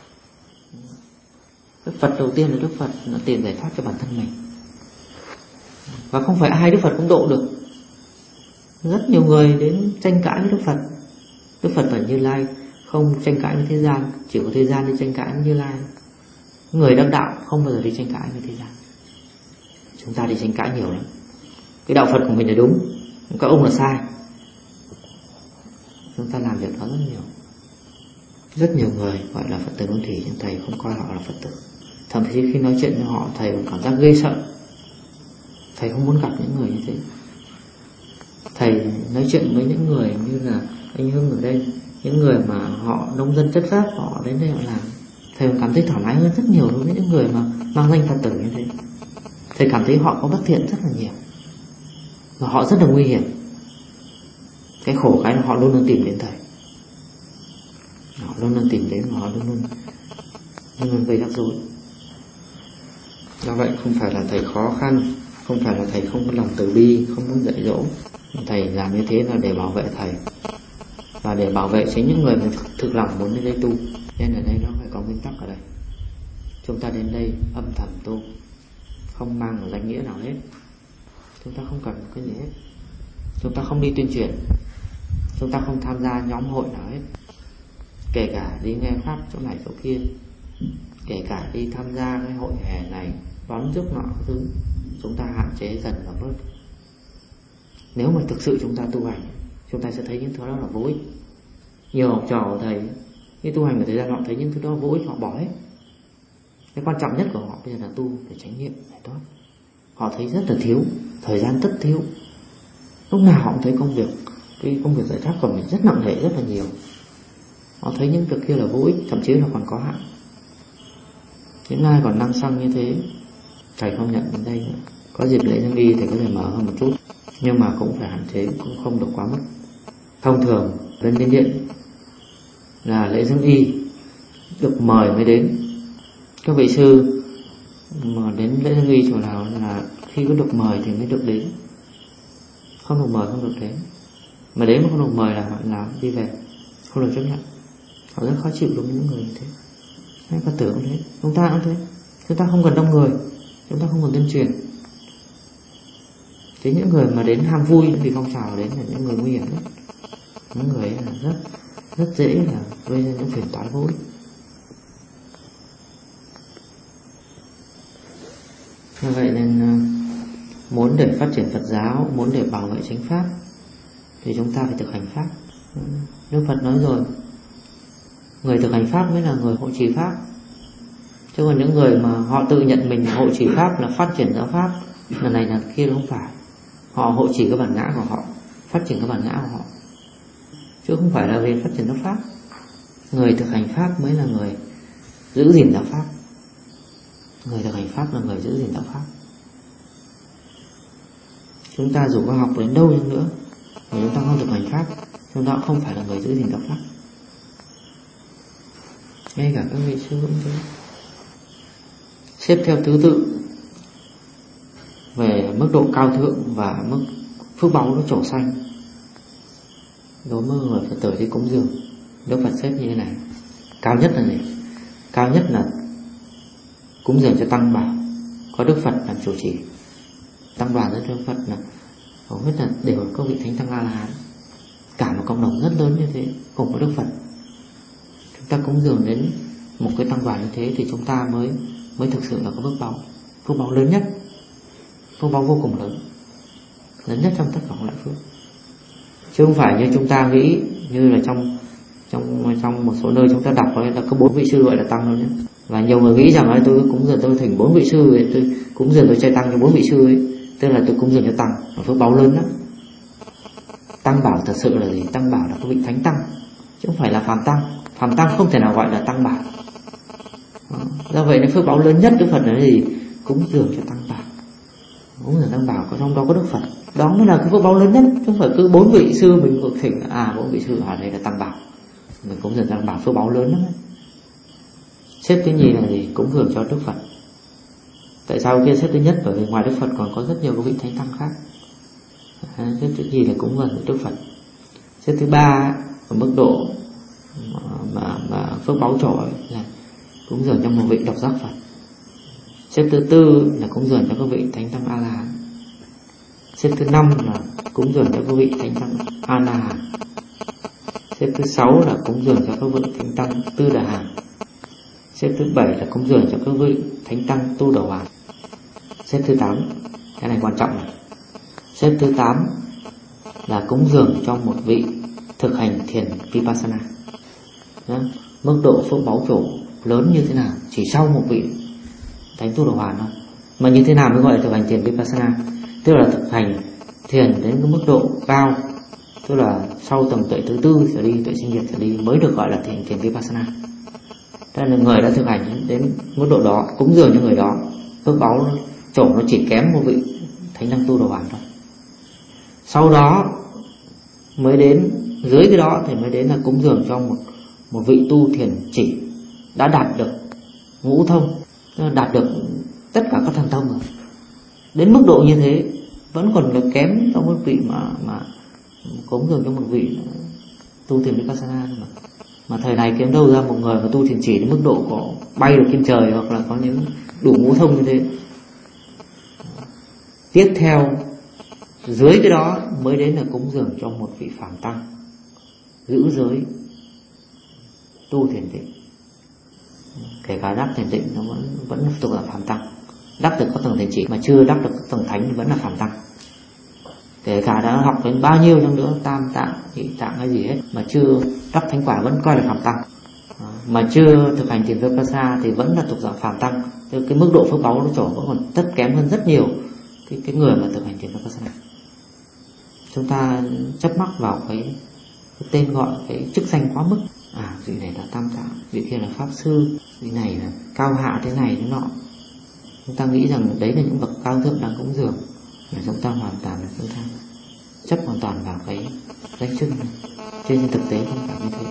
Đức Phật đầu tiên là Đức Phật là tìm giải thoát cho bản thân mình, và không phải ai Đức Phật cũng độ được. Rất nhiều người đến tranh cãi với Đức Phật. Đức Phật và Như Lai không tranh cãi với thế gian, chỉ có thế gian đi tranh cãi với Như Lai. Người đắc đạo không bao giờ đi tranh cãi với thế gian. Chúng ta đi tranh cãi nhiều lắm. Cái đạo Phật của mình là đúng, các ông là sai. Chúng ta làm việc đó rất nhiều. Rất nhiều người gọi là Phật tử Nguyên Thủy nhưng thầy không coi họ là Phật tử. Thậm chí khi nói chuyện với họ thầy còn cảm giác ghê sợ. Thầy không muốn gặp những người như thế. Thầy nói chuyện với những người như là anh Hưng ở đây, những người mà họ nông dân chất phác, họ đến đây họ làm, thầy còn cảm thấy thoải mái hơn rất nhiều đối với những người mà mang danh Phật tử như thế. Thầy cảm thấy họ có bất thiện rất là nhiều, và họ rất là nguy hiểm. Cái khổ cái là họ luôn luôn tìm đến thầy, họ luôn luôn tìm đến, và họ luôn luôn gây rắc rối. Do vậy không phải là thầy khó khăn, không phải là thầy không có lòng từ bi, không muốn dạy dỗ. Thầy làm như thế là để bảo vệ thầy, và để bảo vệ chính những người mà thực lòng muốn đến đây tu. Nên ở đây nó phải có nguyên tắc ở đây. Chúng ta đến đây âm thầm tu, không mang một danh nghĩa nào hết. Chúng ta không cần cái gì hết. Chúng ta không đi tuyên truyền, chúng ta không tham gia nhóm hội nào hết, kể cả đi nghe pháp chỗ này chỗ kia, kể cả đi tham gia cái hội hè này, đón rước nọ thứ, chúng ta hạn chế dần và bớt. Nếu mà thực sự chúng ta tu hành, chúng ta sẽ thấy những thứ đó là vô ích. Nhiều học trò của thầy, cái tu hành của thời gian họ thấy những thứ đó vô ích, họ bỏ hết. Cái quan trọng nhất của họ bây giờ là tu để chánh niệm, để thoát. Họ thấy rất là thiếu, thời gian rất thiếu. Lúc nào họ cũng thấy cái công việc giải thoát của mình rất nặng nề, rất là nhiều. Họ thấy những việc kia là vô ích, thậm chí là còn có hại. Những ai còn năng xăng như thế, thầy không nhận đến đây nữa. Có dịp lễ Dương Y thì có thể mở hơn một chút, nhưng mà cũng phải hạn chế, cũng không được quá mức. Thông thường bên Miến Điện là lễ Dương Y được mời mới đến. Các vị sư mà đến lễ Dương Y chỗ nào là khi có được mời thì mới được đến, không được mời không được đến. Mà đến mà không được mời là đi về, không được chấp nhận. Họ rất khó chịu đối với những người như thế. Hay Phật tử cũng thế, chúng ta cũng thế. Chúng ta không cần đông người, chúng ta không cần tuyên truyền. Thế những người mà đến ham vui vì phong trào đến là những người nguy hiểm nhất. Những người ấy là rất dễ là gây ra những phiền toái vô ích. Như vậy nên muốn để phát triển Phật giáo, muốn để bảo vệ chánh pháp thì chúng ta phải thực hành pháp. Đức Phật nói rồi, người thực hành pháp mới là người hộ trì pháp. Chứ còn những người mà họ tự nhận mình hộ trì pháp là phát triển giáo pháp, lần này lần kia không phải. Họ hộ trì cái bản ngã của họ, phát triển cái bản ngã của họ, chứ không phải là về phát triển giáo pháp. Người thực hành pháp mới là người giữ gìn giáo pháp. Người thực hành pháp là người giữ gìn giáo pháp. Chúng ta dù có học đến đâu đi nữa mà chúng ta không thực hành pháp, chúng ta cũng không phải là người giữ gìn giáo pháp. Ngay cả các vị sư cũng thế, xếp theo thứ tự về mức độ cao thượng và mức phước báu nó trổ xanh. Đối với người Phật tử đi cúng dường, Đức Phật xếp như thế này. Cao nhất là gì? Cao nhất là cúng dường cho tăng bảo, có Đức Phật làm chủ trì. Tăng đoàn với Đức Phật là hầu hết là đều có vị thánh tăng A La Hán, cả một cộng đồng rất lớn như thế cùng với Đức Phật. Chúng ta cúng dường đến một cái tăng đoàn như thế thì chúng ta mới thực sự là có phước báu lớn nhất, phước báu vô cùng lớn nhất trong tất cả các loại phước. Chứ không phải như chúng ta nghĩ, như là trong một số nơi chúng ta đọc là có 4 vị sư gọi là tăng đâu nhé. Và nhiều người nghĩ rằng tôi cúng dường tôi thỉnh 4 vị sư ấy, tôi cúng dường tôi chay tăng cho 4 vị sư ấy, tức là tôi cúng dường cho tăng, là phước báu lớn lắm. Tăng bảo thật sự là gì? Tăng bảo là có vị thánh tăng, chứ không phải là phàm tăng. Phàm tăng không thể nào gọi là tăng bảo. Do vậy nên phước báu lớn nhất Đức Phật là gì? Cúng dường cho tăng bảo. Cúng dường tăng bảo, có trong đó có Đức Phật, đó mới là cái phước báu lớn nhất. Chứ không phải cứ 4 vị sư mình cũng thỉnh 4 vị sư ở đây là tăng bảo, mình cúng dường tăng bảo, phước báu lớn lắm ấy. Xếp thứ nhì là gì? Cúng dường cho Đức Phật. Tại sao kia xếp thứ nhất? Bởi vì ngoài Đức Phật còn có rất nhiều các vị thánh tăng khác. Xếp thứ nhì là cúng dường cho Đức Phật. Xếp thứ ba ở mức độ mà phước báu trội là cúng dường cho một vị độc giác Phật. Xếp thứ tư là cúng dường cho các vị thánh tăng A La Hán. Xếp thứ 5 là cúng dường cho các vị thánh tăng A La Hán. Xếp thứ 6 là cúng dường cho các vị thánh tăng Tư Đà Hán. Xếp thứ 7 là cúng dường cho các vị thánh tăng Tu Đầu Hoàn. Xếp thứ 8, cái này quan trọng này. Xếp thứ 8 là cúng dường cho một vị thực hành thiền Vipassana. Đó. Mức độ phước báu trổ lớn như thế nào? Chỉ sau một vị thánh Tu Đầu Hoàn thôi. Mà như thế nào mới gọi là thực hành thiền Vipassana? Tức là thực hành thiền đến cái mức độ cao, tức là sau tầng tuệ thứ tư trở đi, tuệ sinh diệt trở đi mới được gọi là thiền Vipassana. Thế là người đã thực hành đến mức độ đó, cúng dường cho người đó, phước báu trổ nó chỉ kém một vị thánh tăng Tu Đầu Hoàn thôi. Sau đó mới đến dưới cái đó thì mới đến là cúng dường cho một vị tu thiền chỉ đã đạt được ngũ thông, đạt được tất cả các thần thông rồi. Đến mức độ như thế vẫn còn được kém trong một vị mà cúng dường cho một vị tu thiền Vipassana thôi mà thời này kiếm đâu ra một người mà tu thiền chỉ đến mức độ có bay được trên trời hoặc là có những đủ ngũ thông như thế. Tiếp theo dưới cái đó mới đến là cúng dường cho một vị phàm tăng giữ giới tu thiền định. Kể cả đắc thiền định nó vẫn thuộc là phàm tăng. Đắc được các tầng thiền chỉ mà chưa đắc được các tầng thánh thì vẫn là phàm tăng. Kể cả đã học đến bao nhiêu năm nữa, tam tạng, nhị tạng hay gì hết, mà chưa đắc thánh quả vẫn coi là phàm tăng. Mà chưa thực hành thiền Vipassana thì vẫn là thuộc dạng phàm tăng. Cái mức độ phước báu nó trổ vẫn còn rất kém hơn rất nhiều cái người mà thực hành thiền Vipassana. Chúng ta chấp mắc vào cái tên gọi, cái chức danh quá mức. Vị này là tam tạng, vị kia là pháp sư, vị này là cao hạ thế này thế nọ. Chúng ta nghĩ rằng đấy là những bậc cao thượng đang cúng dường, mà chúng ta hoàn toàn là chúng ta chấp hoàn toàn vào cái danh chức này. Trên thực tế không phải như thế.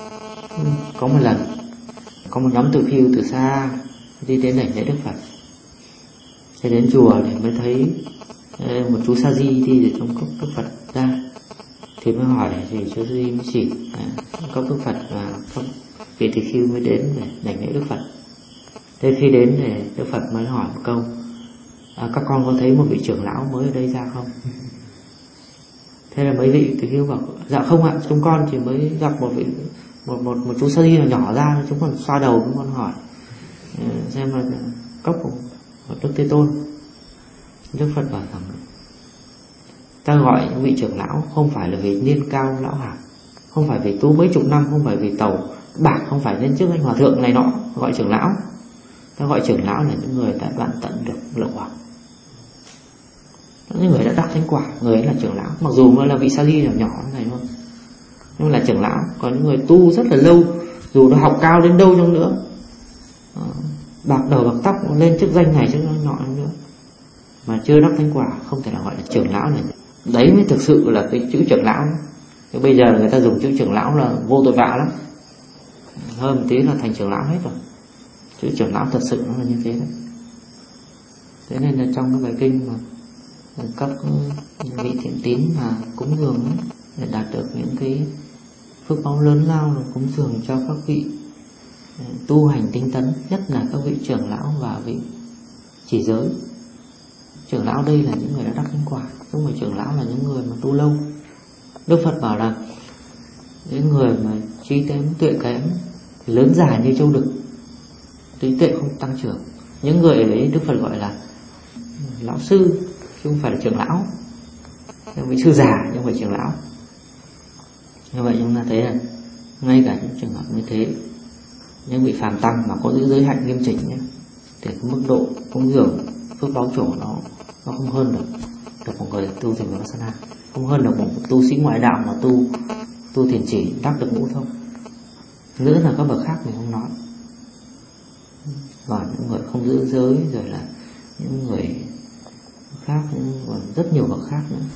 Có một lần có một nhóm từ phiêu từ xa đi đến đảnh lễ Đức Phật. Thế đến chùa thì mới thấy một chú sa di đi để trong cốc Đức Phật ra, thì mới hỏi thì chú sa di mới chỉ cốc Đức Phật và các vị tỳ khưu mới đến để đảnh lễ Đức Phật. Thế khi đến thì Đức Phật mới hỏi một câu: các con có thấy một vị trưởng lão mới ở đây ra không? Thế là mấy vị tỳ khưu bảo: dạ không ạ, chúng con chỉ mới gặp một vị một chú sa di nhỏ ra, chúng con xoa đầu, chúng con hỏi xem là cốc của Đức Thế Tôn. Đức Phật bảo rằng ta gọi những vị trưởng lão không phải là vì niên cao lão hạt, không phải vì tu mấy chục năm, không phải vì tàu bạc, không phải lên trước anh hòa thượng này nọ gọi trưởng lão. Ta gọi trưởng lão là những người đã đoạn tận được lậu hoặc, những người đã đắc thánh quả, người ấy là trưởng lão. Mặc dù mới là vị sa di nhỏ này thôi, nhưng là trưởng lão. Còn những người tu rất là lâu, dù nó học cao đến đâu chăng nữa, bạc đầu bạc tóc, lên chức danh này chức danh nọ nữa, mà chưa đắc thánh quả không thể nào gọi là trưởng lão này. Đấy mới thực sự là cái chữ trưởng lão. Bây giờ người ta dùng chữ trưởng lão là vô tội vạ lắm. hơn một tí là thành trưởng lão hết rồi. Chữ trưởng lão thật sự nó là như thế đấy. Thế nên là trong cái bài kinh mà các vị thiện tín mà cúng dường ấy, để đạt được những cái phước báo lớn lao, là cúng dường cho các vị tu hành tinh tấn, nhất là các vị trưởng lão và vị chỉ giới. Trưởng lão đây là những người đã đắc nhân quả, không phải trưởng lão là những người mà tu lâu. Đức Phật bảo là những người mà trí kém, tuệ kém, lớn dài như châu đực, trí tuệ không tăng trưởng, những người ấy Đức Phật gọi là lão sư, chứ không phải là trưởng lão. Những vị sư già nhưng không phải trưởng lão. Như vậy chúng ta thấy là ngay cả những trường hợp như thế, những vị phàm tăng mà có giữ giới hạnh nghiêm chỉnh nhé, thì cái mức độ cúng dường phước báo trổ nó không hơn được một người tu thành Vipassana, không hơn được một tu sĩ ngoại đạo mà tu thiền chỉ đắc được ngũ thông. Nữa là các bậc khác mình không nói, và những người không giữ giới, rồi là những người khác, còn rất nhiều bậc khác nữa.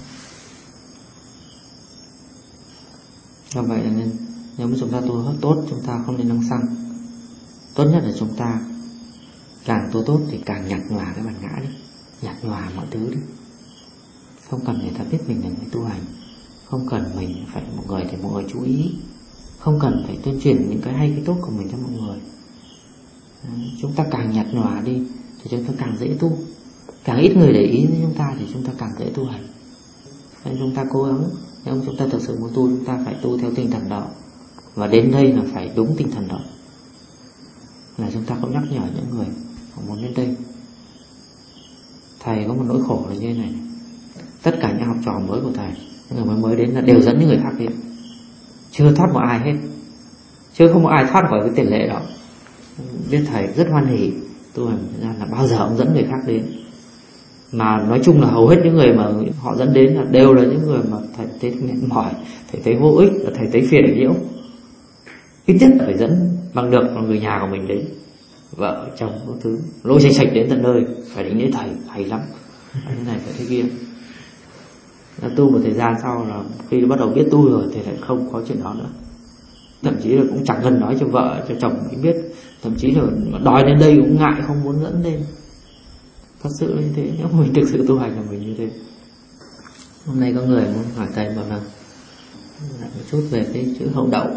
Do vậy nên nếu mà chúng ta tu tốt, chúng ta không nên nâng xăng. Tốt nhất là chúng ta càng tu tốt thì càng nhạt nhòa cái bản ngã đi, nhạt nhòa mọi thứ đi. Không cần người ta biết mình là người tu hành, không cần mình phải một người để mọi người chú ý, không cần phải tuyên truyền những cái hay cái tốt của mình cho mọi người. Chúng ta càng nhạt nhòa đi thì chúng ta càng dễ tu. Càng ít người để ý đến chúng ta thì chúng ta càng dễ tu hành. Nên chúng ta cố gắng, nếu chúng ta thực sự muốn tu, chúng ta phải tu theo tinh thần đó. Và đến đây là phải đúng tinh thần đó. Là chúng ta cũng nhắc nhở những người họ muốn đến đây. Thầy có một nỗi khổ là như thế này. Tất cả những học trò mới của thầy, những người mới đến là đều dẫn những người khác đến. Chưa thoát một ai hết. Chưa không có ai thoát khỏi cái tiền lệ đó. Biết thầy rất hoan hỉ tu hành ra là bao giờ ông dẫn người khác đến. Mà nói chung là hầu hết những người mà họ dẫn đến là đều là những người mà thầy thấy mệt mỏi, thầy thấy vô ích, và thầy thấy phiền nhiễu. Ít nhất phải dẫn bằng được người nhà của mình đến, vợ chồng các thứ, lôi sạch đến tận nơi, phải đánh lễ thầy hay lắm, phải thế này phải thế kia. Đã tu một thời gian sau là khi bắt đầu biết tu rồi thì lại không có chuyện đó nữa. Thậm chí là cũng chẳng cần nói cho vợ cho chồng cũng biết, thậm chí là đòi đến đây cũng ngại, không muốn dẫn lên. Thật sự là như thế, nếu mình thực sự tu hành là mình như thế. Hôm nay có người muốn hỏi thầy bảo là một chút về cái chữ hậu đậu.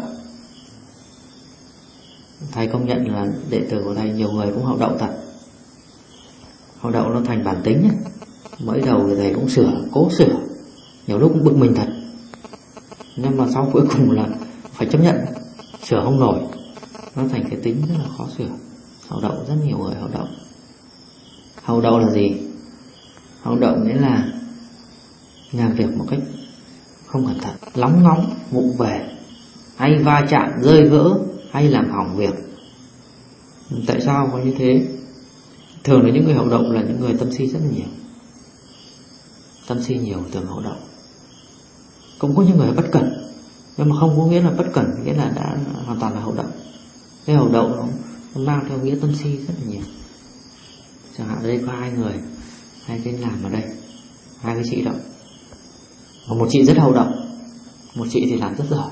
Thầy công nhận là đệ tử của thầy nhiều người cũng hậu đậu thật. Hậu đậu nó thành bản tính ấy. Mới đầu thì thầy cũng sửa, cố sửa, nhiều lúc cũng bực mình thật. Nhưng mà sau cuối cùng là phải chấp nhận, sửa không nổi. Nó thành cái tính rất là khó sửa. Hậu đậu, rất nhiều người hậu đậu. Hậu đậu là gì? Hậu đậu nghĩa là làm việc một cách không cẩn thận, lóng ngóng, vụng về, hay va chạm, rơi vỡ, hay làm hỏng việc. Tại sao có như thế? Thường là những người hậu đậu là những người tâm si rất là nhiều. Tâm si nhiều thường hậu đậu. Cũng có những người bất cẩn, nhưng mà không có nghĩa là bất cẩn, nghĩa là đã hoàn toàn là hậu đậu. Cái hậu đậu nó mang theo nghĩa tâm si rất là nhiều. Chẳng hạn ở đây có hai người, hai cái làm ở đây, hai cái chị đậu. Và một chị rất hậu đậu, một chị thì làm rất giỏi.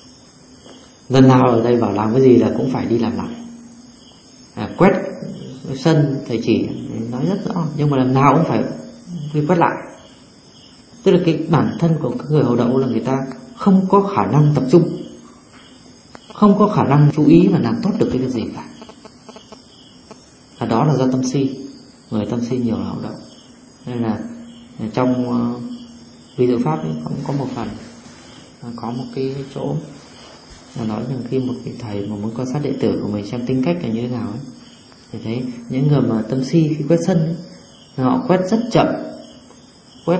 Lần nào ở đây bảo làm cái gì là cũng phải đi làm lại. Quét sân thầy chỉ nói rất rõ, nhưng mà lần nào cũng phải đi quét lại. Tức là cái bản thân của cái người hậu đậu là người ta không có khả năng tập trung, không có khả năng chú ý và làm tốt được cái việc gì cả. Và đó là do tâm si. Người tâm si nhiều là hậu đậu. Nên là trong vi diệu pháp ấy, cũng có một phần, có một cái chỗ là nói rằng khi một vị thầy mà muốn quan sát đệ tử của mình xem tính cách là như thế nào ấy, thì thấy những người mà tâm si khi quét sân ấy, họ quét rất chậm, quét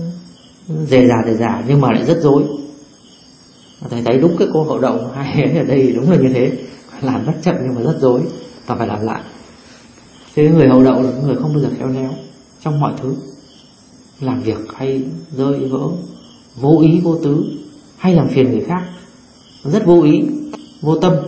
dè dà nhưng mà lại rất rối. Thầy thấy đúng cái cô hậu đậu hai ở đây đúng là như thế, làm rất chậm nhưng mà rất rối, ta phải làm lại. Thế người hậu đậu là người không bao giờ khéo léo trong mọi thứ, làm việc hay rơi vỡ, vô ý vô tứ, hay làm phiền người khác, rất vô ý, vô tâm.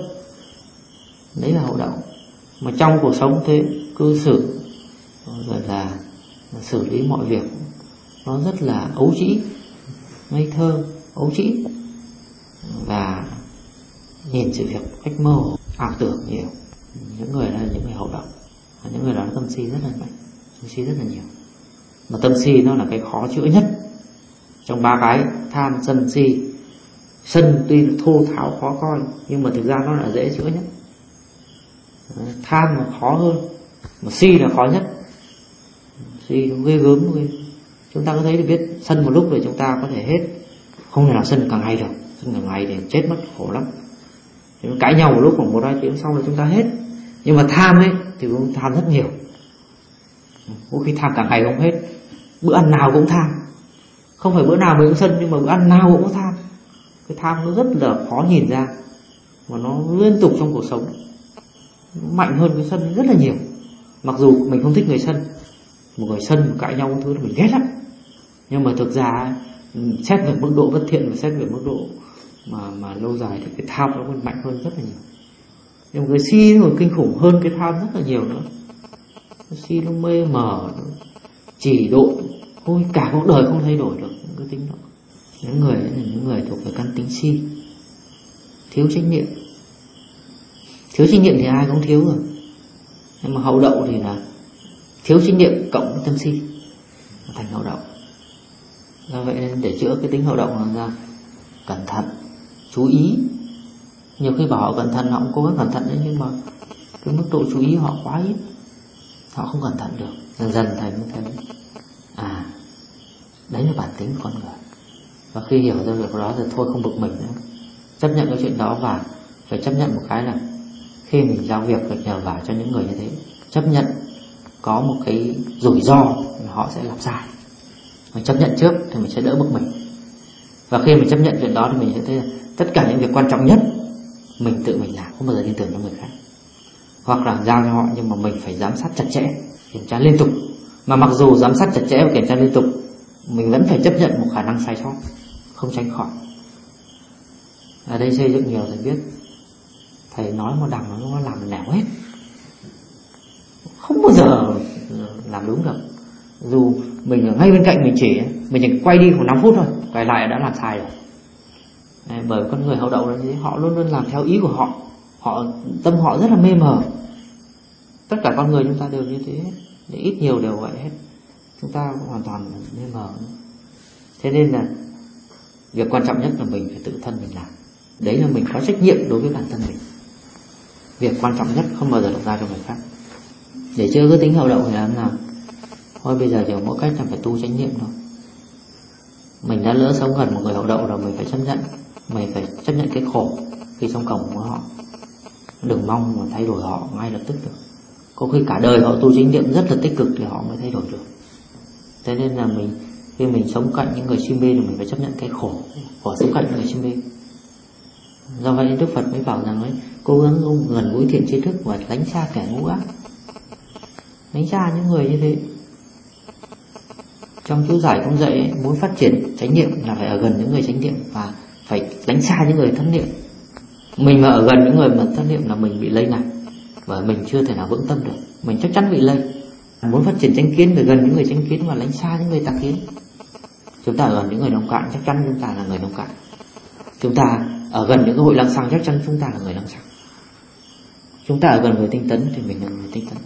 Đấy là hậu đậu. Mà trong cuộc sống thế, cư xử rồi là xử lý mọi việc nó rất là ấu trĩ, ngây thơ, ấu trĩ, và nhìn sự việc cách mơ hồ, ảo tưởng nhiều. Những người đó là những người hậu đậu, những người đó tâm si rất là mạnh, tâm si rất là nhiều. Mà tâm si nó là cái khó chữa nhất trong ba cái: tham, sân, si. Sân tuy là thô tháo khó coi, nhưng mà thực ra nó là dễ chữa nhất. Tham là khó hơn, mà si là khó nhất. Si nó ghê gớm ghê. Chúng ta có thấy được biết sân một lúc rồi chúng ta có thể hết, không thể nào sân càng ngày được. Sân càng ngày thì chết mất, khổ lắm. Cãi nhau một lúc khoảng 1-2 tiếng sau là chúng ta hết. Nhưng mà tham ấy thì cũng tham rất nhiều. Có khi tham càng ngày không hết, bữa ăn nào cũng tham. Không phải bữa nào mình cũng sân, nhưng mà bữa ăn nào cũng có tham. Cái tham nó rất là khó nhìn ra, mà nó liên tục trong cuộc sống, nó mạnh hơn cái sân rất là nhiều. Mặc dù mình không thích người sân, một người sân một cãi nhau một thứ là mình ghét lắm, nhưng mà thực ra xét về mức độ bất thiện và xét về mức độ mà lâu dài thì cái tham nó còn mạnh hơn rất là nhiều. Nhưng mà cái si còn kinh khủng hơn cái tham rất là nhiều nữa. Cái si nó mê mờ, nó chỉ độ, ôi cả cuộc đời không thay đổi được cái tính đó. Những người ấy là những người thuộc về căn tính si, thiếu trách nhiệm. Thiếu trách nhiệm thì ai cũng thiếu rồi, nhưng mà hậu đậu thì là thiếu trách nhiệm cộng với tâm si thành hậu đậu. Do vậy nên để chữa cái tính hậu đậu là ra cẩn thận, chú ý. Nhiều khi bảo họ cẩn thận, họ cũng cố gắng cẩn thận đấy, nhưng mà cái mức độ chú ý họ quá ít, họ không cẩn thận được. Dần dần thầy mới thấy đấy là bản tính của con người. Và khi hiểu ra được đó rồi thôi không bực mình nữa, chấp nhận cái chuyện đó. Và phải chấp nhận một cái là khi mình giao việc phải nhờ vả cho những người như thế, chấp nhận có một cái rủi ro là họ sẽ làm sai. Mình chấp nhận trước thì mình sẽ đỡ bực mình. Và khi mình chấp nhận chuyện đó thì mình sẽ thấy là tất cả những việc quan trọng nhất mình tự mình làm, không bao giờ tin tưởng cho người khác. Hoặc là giao cho họ, nhưng mà mình phải giám sát chặt chẽ, kiểm tra liên tục. Mà mặc dù giám sát chặt chẽ và kiểm tra liên tục, mình vẫn phải chấp nhận một khả năng sai sót, không tránh khỏi. Ở đây xây dựng nhiều thầy biết, thầy nói một đằng nó làm nẻo hết, không bao giờ làm đúng được. Dù mình ở ngay bên cạnh mình chỉ quay đi khoảng 5 phút thôi, quay lại đã làm sai rồi. Bởi con người hậu đậu là như thế, họ luôn luôn làm theo ý của họ, tâm họ rất là mê mờ. Tất cả con người chúng ta đều như thế hết, ít nhiều đều vậy hết. Chúng ta hoàn toàn mê mờ. Thế nên là việc quan trọng nhất là mình phải tự thân mình làm. Đấy là mình có trách nhiệm đối với bản thân mình. Việc quan trọng nhất không bao giờ được giao cho người khác. Để chữa cái tính hậu đậu thì làm nào? Thôi bây giờ chỉ có mỗi cách là phải tu chánh niệm thôi. Mình đã lỡ sống gần một người hậu đậu rồi, mình phải chấp nhận. Mình phải chấp nhận cái khổ khi sống cổng với họ. Đừng mong mà thay đổi họ ngay lập tức được. Có khi cả đời họ tu chánh niệm rất là tích cực thì họ mới thay đổi được. Thế nên là khi mình sống cạnh những người si mê thì mình phải chấp nhận cái khổ của sống cạnh những người si mê. Do vậy Đức Phật mới bảo rằng ấy, cố gắng gần gũi thiện tri thức và lánh xa kẻ ngu ác. Lánh xa những người như thế. Trong chú giải cũng dạy ấy, muốn phát triển chánh niệm là phải ở gần những người chánh niệm và phải lánh xa những người thất niệm. Mình mà ở gần những người mà thất niệm là mình bị lây ngay, bởi mình chưa thể nào vững tâm được, mình chắc chắn bị lây. Muốn phát triển chánh kiến phải gần những người chánh kiến và lánh xa những người tà kiến. Chúng ta ở gần những người nông cạn, chắc chắn chúng ta là người nông cạn. Chúng ta ở gần những cái hội lăng xăng, chắc chắn chúng ta là người lăng xăng. Chúng ta ở gần người tinh tấn thì mình là người tinh tấn.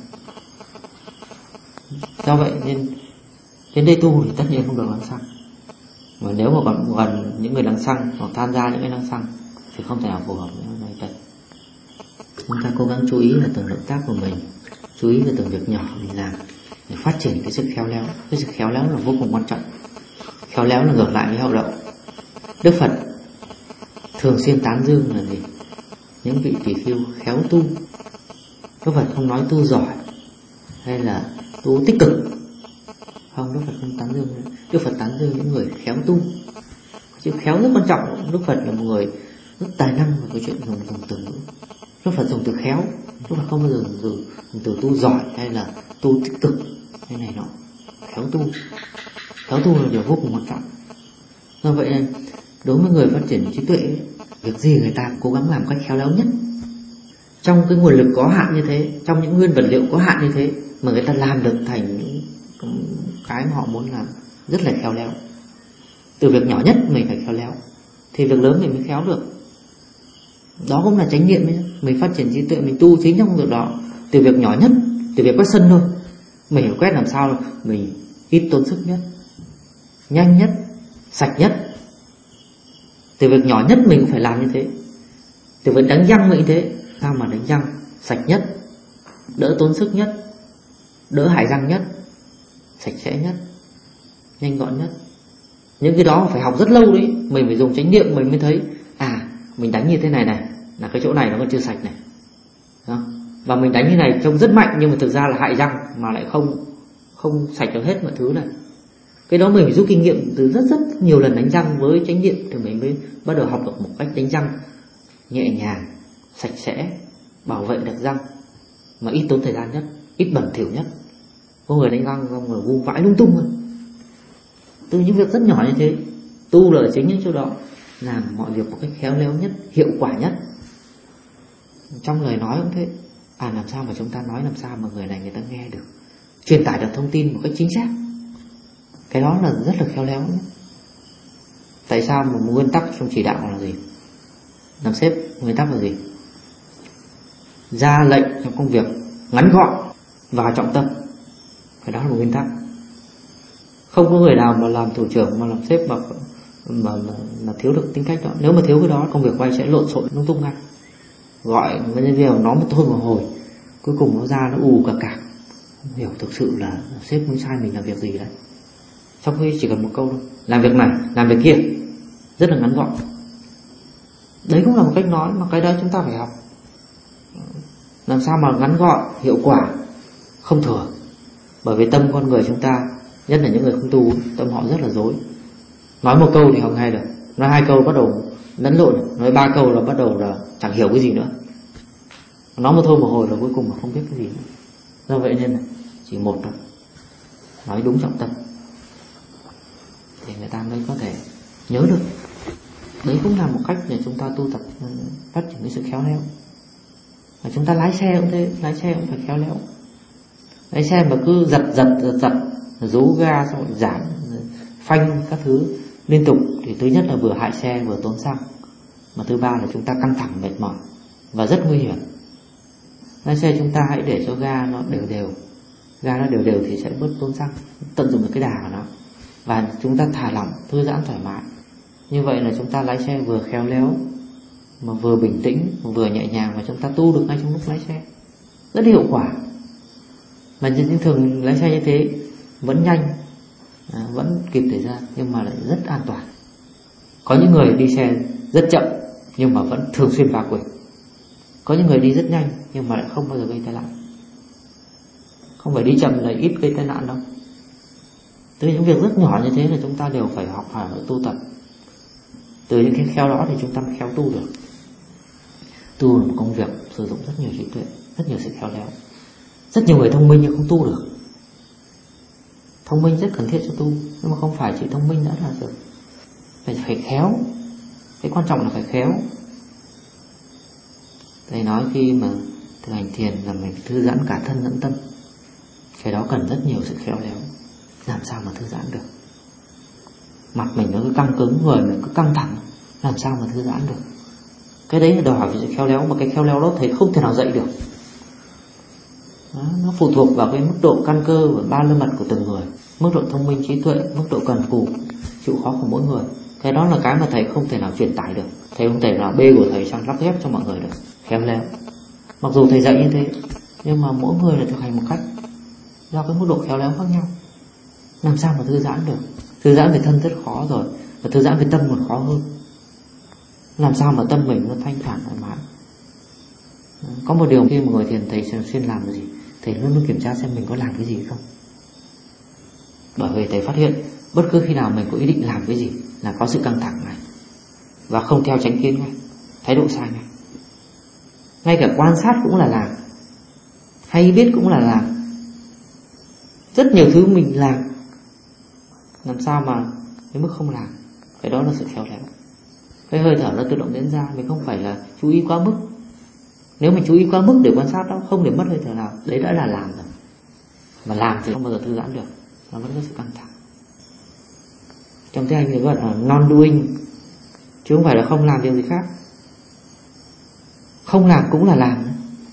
Do vậy nên đến đây tu thì tất nhiên không được lăng xăng. Mà nếu mà còn gần những người lăng xăng hoặc tham gia những cái lăng xăng thì không thể nào phù hợp với này đây. Chúng ta cố gắng chú ý vào từng động tác của mình, chú ý vào từng việc nhỏ mình làm để phát triển cái sự khéo léo. Cái sự khéo léo là vô cùng quan trọng. Khéo léo là ngược lại với hậu đậu. Đức Phật thường xuyên tán dương là gì? Những vị tỳ khưu khéo tu. Đức Phật không nói tu giỏi hay là tu tích cực. Không, Đức Phật không tán dương. Đức Phật tán dương những người khéo tu. Chữ khéo rất quan trọng. Đức Phật là một người rất tài năng về cái chuyện dùng từ ngữ. Đức Phật dùng từ khéo. Đức Phật không bao giờ dùng từ tu giỏi hay là tu tích cực hay này nọ. Khéo tu. Khéo tu là điều vô cùng quan trọng. Do vậy nên đối với người phát triển trí tuệ, việc gì người ta cố gắng làm cách khéo léo nhất. Trong cái nguồn lực có hạn như thế, trong những nguyên vật liệu có hạn như thế, mà người ta làm được thành những cái mà họ muốn làm rất là khéo léo. Từ việc nhỏ nhất mình phải khéo léo thì việc lớn mình mới khéo được. Đó cũng là chánh niệm ấy. Mình phát triển trí tuệ, mình tu chính trong việc đó. Từ việc nhỏ nhất, từ việc quét sân thôi, mình phải quét làm sao mình ít tốn sức nhất, nhanh nhất, sạch nhất. Từ việc nhỏ nhất mình cũng phải làm như thế. Từ việc đánh răng mình cũng thế. Sao mà đánh răng sạch nhất, đỡ tốn sức nhất, đỡ hại răng nhất, sạch sẽ nhất, nhanh gọn nhất. Những cái đó phải học rất lâu đấy. Mình phải dùng chánh niệm mình mới thấy mình đánh như thế này này, là cái chỗ này nó còn chưa sạch này. Đó. Và mình đánh như này trông rất mạnh, nhưng mà thực ra là hại răng, mà lại không sạch được hết mọi thứ này. Cái đó mình phải rút kinh nghiệm từ rất nhiều lần đánh răng với chánh niệm, thì mình mới bắt đầu học được một cách đánh răng nhẹ nhàng, sạch sẽ, bảo vệ được răng, mà ít tốn thời gian nhất, ít bẩn thỉu nhất. Có người đánh răng không người vung vãi lung tung rồi. Từ những việc rất nhỏ như thế, tu là chính những chỗ đó, làm mọi việc một cách khéo léo nhất, hiệu quả nhất. Trong lời nói cũng thế, làm sao mà chúng ta nói làm sao mà người này người ta nghe được, truyền tải được thông tin một cách chính xác. Cái đó là rất là khéo léo nhé. Tại sao một nguyên tắc trong chỉ đạo là gì? Làm sếp nguyên tắc là gì? Ra lệnh trong công việc ngắn gọn và trọng tâm. Cái đó là một nguyên tắc. Không có người nào mà làm thủ trưởng mà làm sếp mà thiếu được tính cách đó. Nếu mà thiếu cái đó, công việc quay sẽ lộn xộn lung tung ngay. Gọi nhân viên nó một thôi một hồi, cuối cùng nó ra nó ù cả cạc, không hiểu thực sự là sếp muốn sai mình làm việc gì đấy. Trong khi chỉ cần một câu thôi, làm việc này, làm việc kia, rất là ngắn gọn. Đấy cũng là một cách nói, mà cái đó chúng ta phải học. Làm sao mà ngắn gọn, hiệu quả, không thừa. Bởi vì tâm con người chúng ta, nhất là những người không tu, tâm họ rất là dối. Nói một câu thì không nghe được, nói hai câu bắt đầu lẫn lộn, nói ba câu là bắt đầu là chẳng hiểu cái gì nữa. Nói một thôi một hồi rồi cuối cùng mà không biết cái gì nữa. Do vậy nên là chỉ một thôi, nói đúng trọng tâm thì người ta mới có thể nhớ được. Đấy cũng là một cách để chúng ta tu tập phát triển cái sự khéo léo. Và chúng ta lái xe cũng thế, lái xe cũng phải khéo léo. Lái xe mà cứ giật rú ga xong rồi giảm phanh các thứ liên tục thì thứ nhất là vừa hại xe vừa tốn xăng, mà thứ ba là chúng ta căng thẳng mệt mỏi và rất nguy hiểm. Lái xe chúng ta hãy để cho ga nó đều, ga nó đều thì sẽ bớt tốn xăng, tận dụng được cái đà của nó, và chúng ta thả lỏng, thư giãn thoải mái. Như vậy là chúng ta lái xe vừa khéo léo mà vừa bình tĩnh, vừa nhẹ nhàng, và chúng ta tu được ngay trong lúc lái xe rất hiệu quả. Mà những thường lái xe như thế vẫn nhanh, vẫn kịp thời gian, nhưng mà lại rất an toàn. Có những người đi xe rất chậm nhưng mà vẫn thường xuyên va quệt. Có những người đi rất nhanh nhưng mà lại không bao giờ gây tai nạn. Không phải đi chậm là ít gây tai nạn đâu. Từ những việc rất nhỏ như thế là chúng ta đều phải học hỏi và tu tập. Từ những cái khéo đó thì chúng ta mới khéo tu được. Tu là một công việc sử dụng rất nhiều trí tuệ, rất nhiều sự khéo léo. Rất nhiều người thông minh nhưng không tu được. Thông minh rất cần thiết cho tu, nhưng mà không phải chỉ thông minh đã là được. Phải khéo. Cái quan trọng là phải khéo. Thầy nói khi mà thực hành thiền là mình thư giãn cả thân lẫn tâm. Cái đó cần rất nhiều sự khéo léo. Làm sao mà thư giãn được? Mặt mình nó cứ căng cứng, người mình cứ căng thẳng, làm sao mà thư giãn được? Cái đấy là đòi hỏi sự khéo léo, mà cái khéo léo đó thầy không thể nào dạy được. Đó, nó phụ thuộc vào cái mức độ căn cơ và ba la mật của từng người, mức độ thông minh trí tuệ, mức độ cần cù chịu khó của mỗi người. Cái đó là cái mà thầy không thể nào truyền tải được. Thầy không thể nào bê của thầy sang lắp ghép cho mọi người được. Khéo léo, mặc dù thầy dạy như thế, nhưng mà mỗi người là thực hành một cách, do cái mức độ khéo léo khác nhau. Làm sao mà thư giãn được? Thư giãn về thân rất khó rồi, và thư giãn về tâm còn khó hơn. Làm sao mà tâm mình nó thanh thản thoải mái? Có một điều khi một người thiền thầy xuyên làm là gì? Thầy luôn luôn kiểm tra xem mình có làm cái gì không. Bởi vì thầy phát hiện bất cứ khi nào mình có ý định làm cái gì là có sự căng thẳng này, và không theo chánh kiến ngay, thái độ sai ngay. Ngay cả quan sát cũng là làm, hay biết cũng là làm. Rất nhiều thứ mình làm sao mà đến mức không làm? Cái đó là sự khéo léo. Cái hơi thở nó tự động diễn ra, mình không phải là chú ý quá mức. Nếu mình chú ý quá mức để quan sát đó, không để mất hơi thở nào, đấy đã là làm rồi. Mà làm thì không bao giờ thư giãn được, nó vẫn có sự căng thẳng. Trong tiếng Anh thì gọi là non-doing, chứ không phải là không làm điều gì khác. Không làm cũng là làm.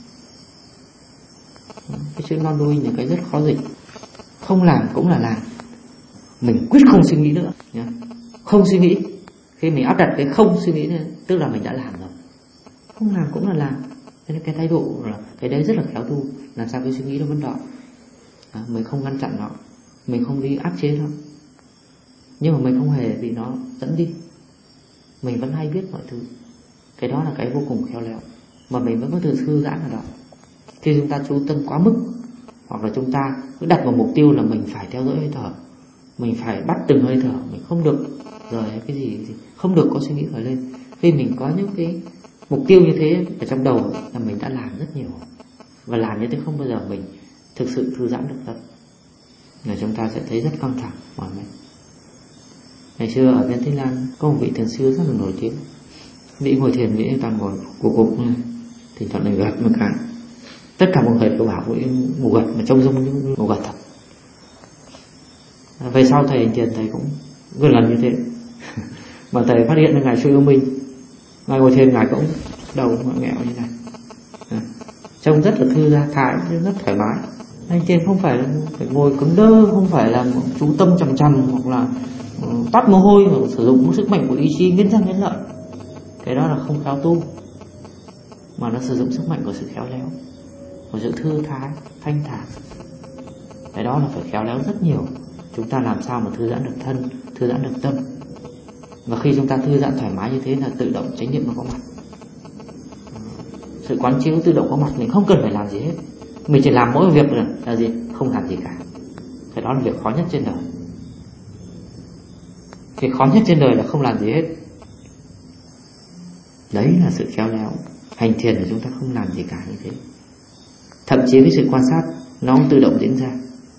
Cái chữ non đôi là cái rất khó dịch. Không làm cũng là làm. Mình quyết không suy nghĩ nữa nhá. Không suy nghĩ. Khi mình áp đặt cái không suy nghĩ này, tức là mình đã làm rồi. Không làm cũng là làm. Thế nên cái thái độ là cái đấy rất là khéo tu. Làm sao cái suy nghĩ nó vẫn đỏ. Mình không ngăn chặn nó, mình không đi áp chế nó, nhưng mà mình không hề bị nó dẫn đi. Mình vẫn hay biết mọi thứ. Cái đó là cái vô cùng khéo léo. Mà mình vẫn có thể thư giãn ở đó. Khi chúng ta chú tâm quá mức, hoặc là chúng ta cứ đặt vào mục tiêu là mình phải theo dõi hơi thở, mình phải bắt từng hơi thở, mình không được rời cái gì, không được có suy nghĩ khởi lên. Khi mình có những cái mục tiêu như thế ở trong đầu là mình đã làm rất nhiều. Và làm như thế không bao giờ mình thực sự thư giãn được tâm. Là chúng ta sẽ thấy rất căng thẳng, mỏi mệt. Ngày xưa ở bên Thái Lan có một vị thiền sư rất là nổi tiếng. Vị ngồi thiền, vị toàn ngồi cục thì toàn là gật một cái. Tất cả mọi người đều bảo vị ngủ gật, mà trông giống như ngủ gật thật. Về sau thầy hành thiền, thầy cũng gần lần như thế. Mà thầy phát hiện ra ngài siêu thông minh. Ngài ngồi thiền, ngài cũng đầu ngẹo như này, trông rất là thư thái, rất thoải mái. Hành thiền không phải là phải ngồi cứng đơ, không phải là chú tâm chằm chằm, hoặc là toát mồ hôi, hoặc sử dụng sức mạnh của ý chí nghiến răng nghiến lợi. Cái đó là không khéo tu. Mà nó sử dụng sức mạnh của sự khéo léo, của sự thư thái, thanh thản. Cái đó là phải khéo léo rất nhiều. Chúng ta làm sao mà thư giãn được thân, thư giãn được tâm. Và khi chúng ta thư giãn thoải mái như thế là tự động chánh niệm nó có mặt. Sự quán chiếu tự động có mặt, mình không cần phải làm gì hết. Mình chỉ làm mỗi việc là gì? Không làm gì cả. Cái đó là việc khó nhất trên đời. Việc khó nhất trên đời là không làm gì hết. Đấy là sự khéo léo. Hành thiền là chúng ta không làm gì cả như thế. Thậm chí cái sự quan sát nó cũng tự động diễn ra.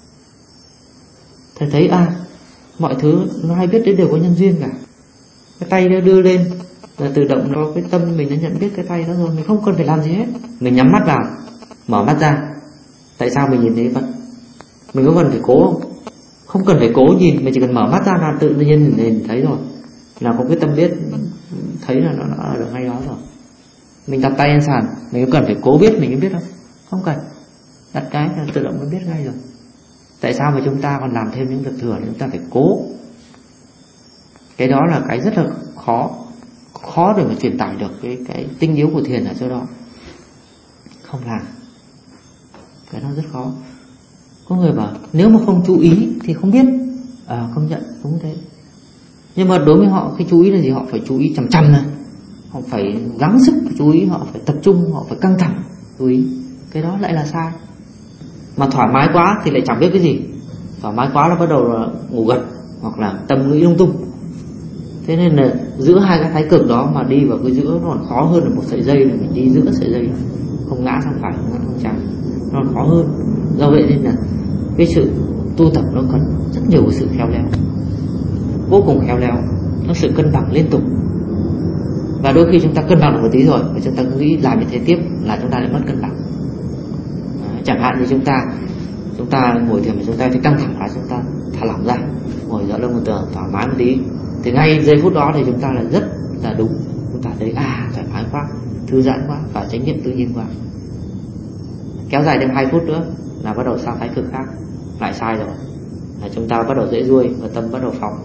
Thầy thấy mọi thứ nó hay biết đến đều có nhân duyên cả. Cái tay nó đưa lên là tự động nó, cái tâm mình nó nhận biết cái tay đó rồi. Mình không cần phải làm gì hết. Mình nhắm mắt vào, mở mắt ra. Tại sao mình nhìn thấy vật? Mình có cần phải cố không? Không cần phải cố nhìn, mình chỉ cần mở mắt ra là tự nhiên mình thấy rồi. Là có cái tâm biết, thấy là nó ở ngay đó rồi. Mình đặt tay lên sàn, mình có cần phải cố biết mình có biết không? Không cần. Đặt cái là tự động nó biết ngay rồi. Tại sao mà chúng ta còn làm thêm những việc thừa để chúng ta phải cố? Cái đó là cái rất là khó để mà truyền tải được cái tinh yếu của thiền ở chỗ đó. Không làm, cái đó rất khó. Có người bảo nếu mà không chú ý thì không biết. Công nhận đúng thế. Nhưng mà đối với họ, cái chú ý là gì? Họ phải chú ý chằm chằm này, họ phải gắng sức chú ý, họ phải tập trung, họ phải căng thẳng chú ý. Cái đó lại là sai. Mà thoải mái quá thì lại chẳng biết cái gì. Thoải mái quá là bắt đầu là ngủ gật, hoặc là tâm nghĩ lung tung. Thế nên là giữa hai cái thái cực đó mà đi vào cái giữa nó còn khó hơn là một sợi dây là mình đi giữa sợi dây, không ngã sang phải, không ngã sang trái, nó khó hơn. Do vậy nên là cái sự tu tập nó cần rất nhiều cái sự khéo léo, vô cùng khéo léo, nó sự cân bằng liên tục. Và đôi khi chúng ta cân bằng được một tí rồi, và chúng ta nghĩ làm như thế tiếp là chúng ta lại mất cân bằng. Chẳng hạn như chúng ta ngồi thiền mà chúng ta thấy căng thẳng quá, chúng ta thả lỏng ra, ngồi dựa lưng một tường thoải mái một tí, thì ngay giây phút đó thì chúng ta là rất là đúng. Chúng ta thấy thoải mái quá, thư giãn quá, và chánh niệm tự nhiên quá. Kéo dài thêm 2 phút nữa là bắt đầu sang thái cực khác, lại sai rồi. Là chúng ta bắt đầu dễ ruôi và tâm bắt đầu phóng.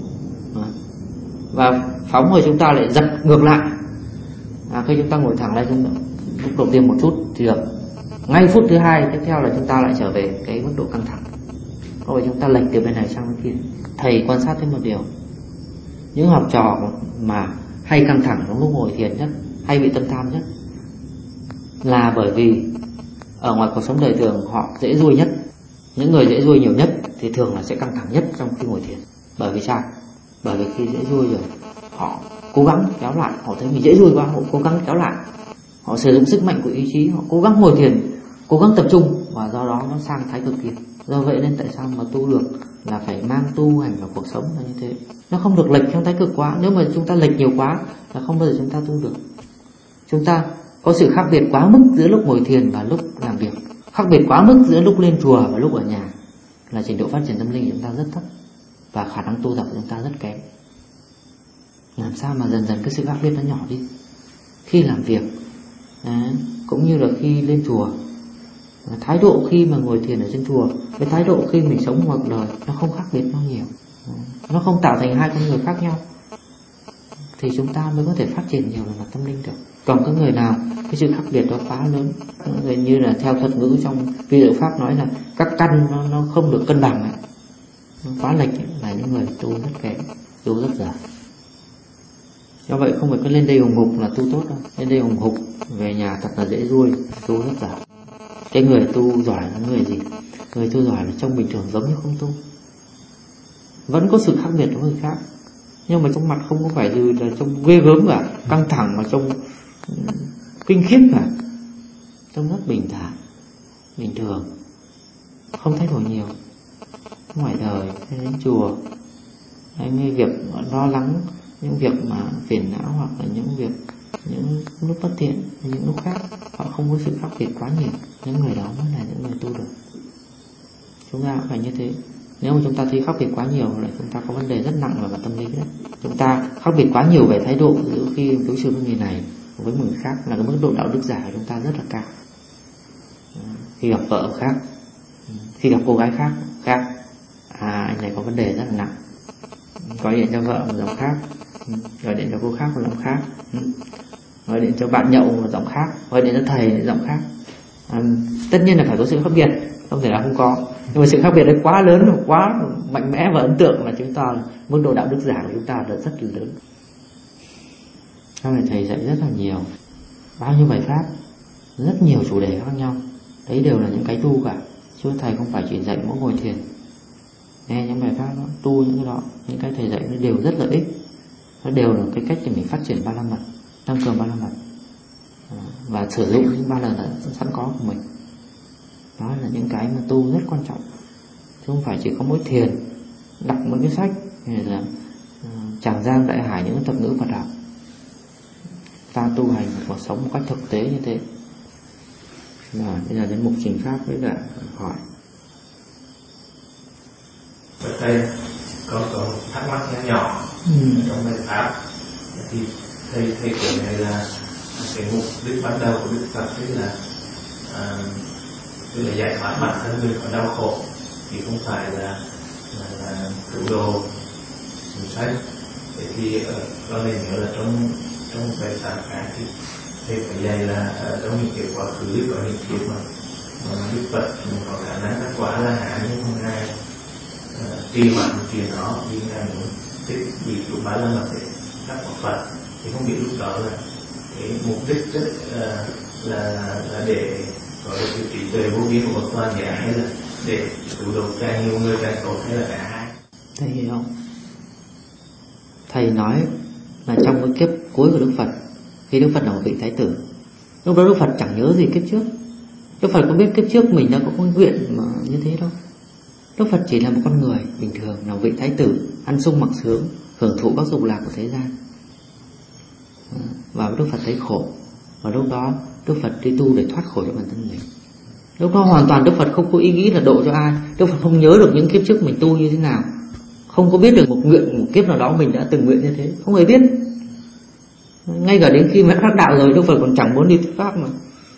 Và phóng rồi chúng ta lại giật ngược lại. Khi chúng ta ngồi thẳng lên, lúc đầu tiên một chút thì được. Ngay phút thứ 2 tiếp theo là chúng ta lại trở về cái mức độ căng thẳng. Có phải chúng ta lệch từ bên này sang bên kia. Thầy quan sát thấy một điều, những học trò mà hay căng thẳng trong lúc ngồi thiền nhất, hay bị tâm tham nhất, là bởi vì ở ngoài cuộc sống đời thường họ dễ ruôi nhất. Những người dễ ruôi nhiều nhất thì thường là sẽ căng thẳng nhất trong khi ngồi thiền. Bởi vì sao? Bởi vì khi dễ ruôi rồi, họ cố gắng kéo lại. Họ thấy mình dễ ruôi quá, họ cố gắng kéo lại. Họ sử dụng sức mạnh của ý chí, họ cố gắng ngồi thiền, cố gắng tập trung, và do đó nó sang thái cực kia. Do vậy nên tại sao mà tu được là phải mang tu hành vào cuộc sống là như thế. Nó không được lệch trong thái cực quá. Nếu mà chúng ta lệch nhiều quá là không bao giờ chúng ta tu được. Chúng ta có sự khác biệt quá mức giữa lúc ngồi thiền và lúc làm việc, khác biệt quá mức giữa lúc lên chùa và lúc ở nhà, là trình độ phát triển tâm linh của chúng ta rất thấp, và khả năng tu tập của chúng ta rất kém. Làm sao mà dần dần cái sự khác biệt nó nhỏ đi. Khi làm việc Đấy. Cũng như là khi lên chùa, thái độ khi mà ngồi thiền ở trên chùa với thái độ khi mình sống ngoài cuộc đời nó không khác biệt bao nhiêu. Nó không tạo thành hai con người khác nhau, thì chúng ta mới có thể phát triển nhiều về mặt tâm linh được. Còn cái người nào cái sự khác biệt đó quá lớn, như là theo thuật ngữ trong vi diệu pháp nói là các căn nó không được cân bằng ấy, nó quá lệch ấy, là những người tu rất kém, tu rất dở. Do vậy không phải cứ lên đây hùng hục là tu tốt đâu, lên đây hùng hục về nhà thật là dễ ruồi, tu rất dở. Cái người tu giỏi là người gì? Người tu giỏi là trông bình thường giống như không tu, vẫn có sự khác biệt với người khác, nhưng mà trong mặt không có phải gì là trông ghê gớm cả, căng thẳng mà trông kinh khiếp cả, trông rất bình thản, bình thường, không thay đổi nhiều. Ngoài đời hay đến chùa, hay việc lo lắng, những việc mà phiền não hoặc là những lúc bất thiện, những lúc khác họ không có sự khác biệt quá nhiều. Những người đó mới là những người tu được. Chúng ta cũng phải như thế. Nếu mà chúng ta thấy khác biệt quá nhiều là chúng ta có vấn đề rất nặng về mặt tâm lý đấy. Chúng ta khác biệt quá nhiều về thái độ giữa khi đối xử với người này với người khác, là cái mức độ đạo đức giả của chúng ta rất là cao. Khi gặp vợ khác, khi gặp cô gái khác, anh này có vấn đề rất là nặng. Gọi điện cho vợ một giọng khác, gọi điện cho cô khác một giọng khác, gọi điện cho bạn nhậu một giọng khác, gọi điện cho thầy một giọng khác. Tất nhiên là phải có sự khác biệt, không thể là không có, nhưng mà sự khác biệt đấy quá lớn, quá mạnh mẽ và ấn tượng là chúng ta, mức độ đạo đức giả của chúng ta là rất là lớn. Sau này thầy dạy rất là nhiều, bao nhiêu bài pháp, rất nhiều chủ đề khác nhau, đấy đều là những cái tu cả, chứ thầy không phải chỉ dạy mỗi ngồi thiền. Nghe những bài pháp đó, tu những cái đó, những cái thầy dạy nó đều rất lợi ích, nó đều là cái cách để mình phát triển ba la mật, tăng cường ba la mật và sử dụng những ba la mật sẵn có của mình. Đó là những cái mà tu rất quan trọng, chứ không phải chỉ có mỗi thiền, đọc mấy cái sách hay là tràng giang đại hải những thuật ngữ Phật học. Ta tu hành cuộc sống một cách thực tế như thế. Bây giờ đến mục trình pháp với cả hỏi. Ở đây có thắc mắc nhỏ trong bài pháp, thì thầy của này là cái mục đích ban đầu của Đức Phật tức là giải thoát bản thân người có đau khổ, thì không phải là cứu độ chúng sanh. Thế thì con này nhớ là trong bài pháp khác thì thầy phải dạy là trong những cái quá khứ có những kiếp mà Đức Phật có khả năng đắc quả là hạ, nhưng không ai trì hoãn chuyện đó vì ngài muốn thích bị trụ bá la mật để đắc quả Phật. Thì không biết lúc đó là cái mục đích rất là để có được cái trí tuệ vô biên của một toàn giả, hay là để cứu độ càng nhiều người càng tốt, hay là cả hai? Thầy hiểu không? Thầy nói là trong cái kiếp cuối của Đức Phật, khi Đức Phật là một vị thái tử, lúc đó Đức Phật chẳng nhớ gì kiếp trước. Đức Phật có biết kiếp trước mình đã có nguyện mà như thế đâu. Đức Phật chỉ là một con người bình thường, là một vị thái tử, ăn sung mặc sướng, hưởng thụ các dục lạc của thế gian. Và Đức Phật thấy khổ, và lúc đó Đức Phật đi tu để thoát khổ cho bản thân mình. Lúc đó hoàn toàn Đức Phật không có ý nghĩ là độ cho ai. Đức Phật không nhớ được những kiếp trước mình tu như thế nào, không có biết được một kiếp nào đó mình đã từng nguyện như thế, không hề biết. Ngay cả đến khi mà đắc đạo rồi, Đức Phật còn chẳng muốn đi thuyết pháp mà.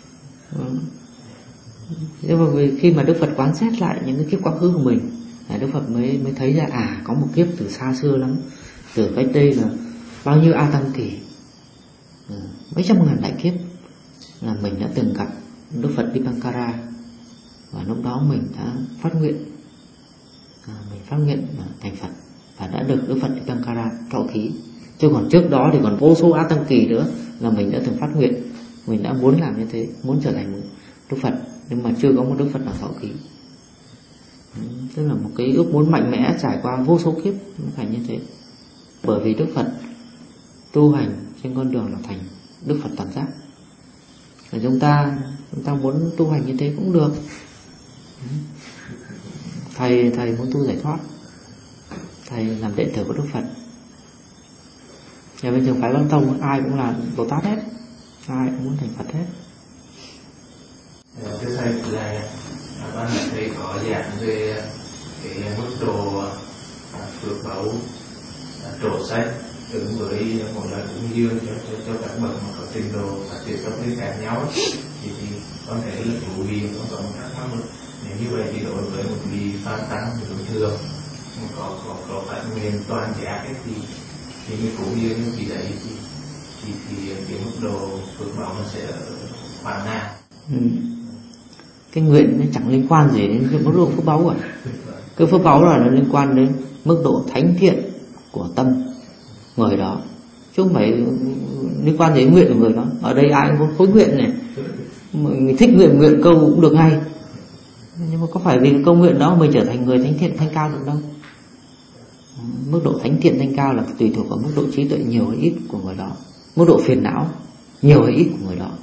Nhưng mà khi mà Đức Phật quán xét lại những cái kiếp quá khứ của mình, Đức Phật mới thấy ra có một kiếp từ xa xưa lắm, từ cách đây là bao nhiêu A Tăng kỳ, mấy trăm ngàn đại kiếp, là mình đã từng gặp Đức Phật Dipankara. Và lúc đó mình đã phát nguyện, mình phát nguyện thành Phật, và đã được Đức Phật Dipankara thọ ký. Chứ còn trước đó thì còn vô số A Tăng kỳ nữa là mình đã từng phát nguyện, mình đã muốn làm như thế, muốn trở thành Đức Phật, nhưng mà chưa có một Đức Phật nào thọ ký. Tức là một cái ước muốn mạnh mẽ trải qua vô số kiếp mới phải như thế. Bởi vì Đức Phật tu hành trên con đường là thành Đức Phật toàn giác. Và chúng ta muốn tu hành như thế cũng được. Thầy muốn tu giải thoát, thầy làm đệ tử của Đức Phật. Nhà bên trường phái Văn Tông ai cũng là Bồ Tát hết, ai cũng muốn thành Phật hết. Thưa thầy là ban nãy thầy có giảng về cái mức độ phước báu trổ sách ứng với một loại cúng dường cho các bậc mà có trình độ phát triển tâm linh khác nhau thì con thấy là chủ vị nó có một thắc mắc. Nếu như vậy thì đối với một vị phan tăng bình thường có phát nguyện toàn giác thì cái cúng dường như vị đấy thì cái mức độ phước báo nó sẽ hoàn nào. Cái nguyện nó chẳng liên quan gì đến cái mức độ phước báu cả. Cái phước báu là nó liên quan đến mức độ thánh thiện của tâm người đó, chứ không phải liên quan đến nguyện của người đó. Ở đây ai cũng có khối nguyện này, mình thích nguyện câu cũng được ngay, nhưng mà có phải vì cái câu nguyện đó mình trở thành người thánh thiện thanh cao được đâu. Mức độ thánh thiện thanh cao là tùy thuộc vào mức độ trí tuệ nhiều hay ít của người đó, mức độ phiền não nhiều hay ít của người đó.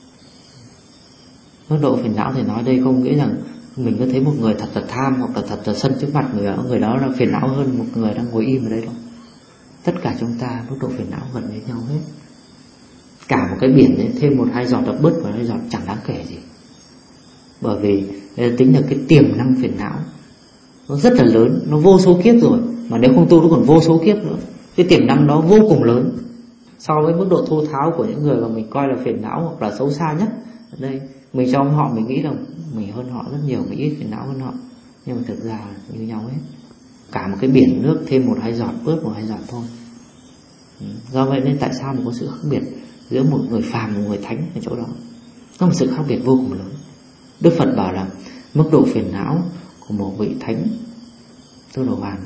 Mức độ phiền não thì nói đây không nghĩa rằng mình có thấy một người thật là tham hoặc là thật là sân trước mặt người đó là phiền não hơn một người đang ngồi im ở đây đâu. Tất cả chúng ta mức độ phiền não gần với nhau hết. Cả một cái biển ấy, thêm 1-2 giọt đập bớt vào 2 giọt chẳng đáng kể gì. Bởi vì tính là cái tiềm năng phiền não nó rất là lớn, nó vô số kiếp rồi, mà nếu không tu nó còn vô số kiếp nữa. Cái tiềm năng đó vô cùng lớn so với mức độ thô tháo của những người mà mình coi là phiền não hoặc là xấu xa nhất. Ở đây mình so với họ mình nghĩ rằng mình hơn họ rất nhiều, mình ít phiền não hơn họ, nhưng mà thực ra như nhau hết. Cả một cái biển nước thêm 1-2 giọt bớt 1-2 giọt thôi. Do vậy nên tại sao mà có sự khác biệt giữa một người phàm và một người thánh ở chỗ đó. Nó một sự khác biệt vô cùng lớn. Đức Phật bảo là mức độ phiền não của một vị thánh Tư Đồ Hoàn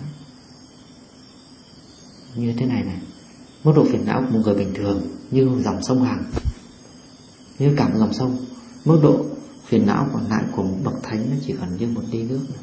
như thế này này. Mức độ phiền não của một người bình thường như dòng sông Hằng, như cả một dòng sông. Mức độ phiền não còn lại của một bậc thánh nó chỉ cần như một ly nước nữa.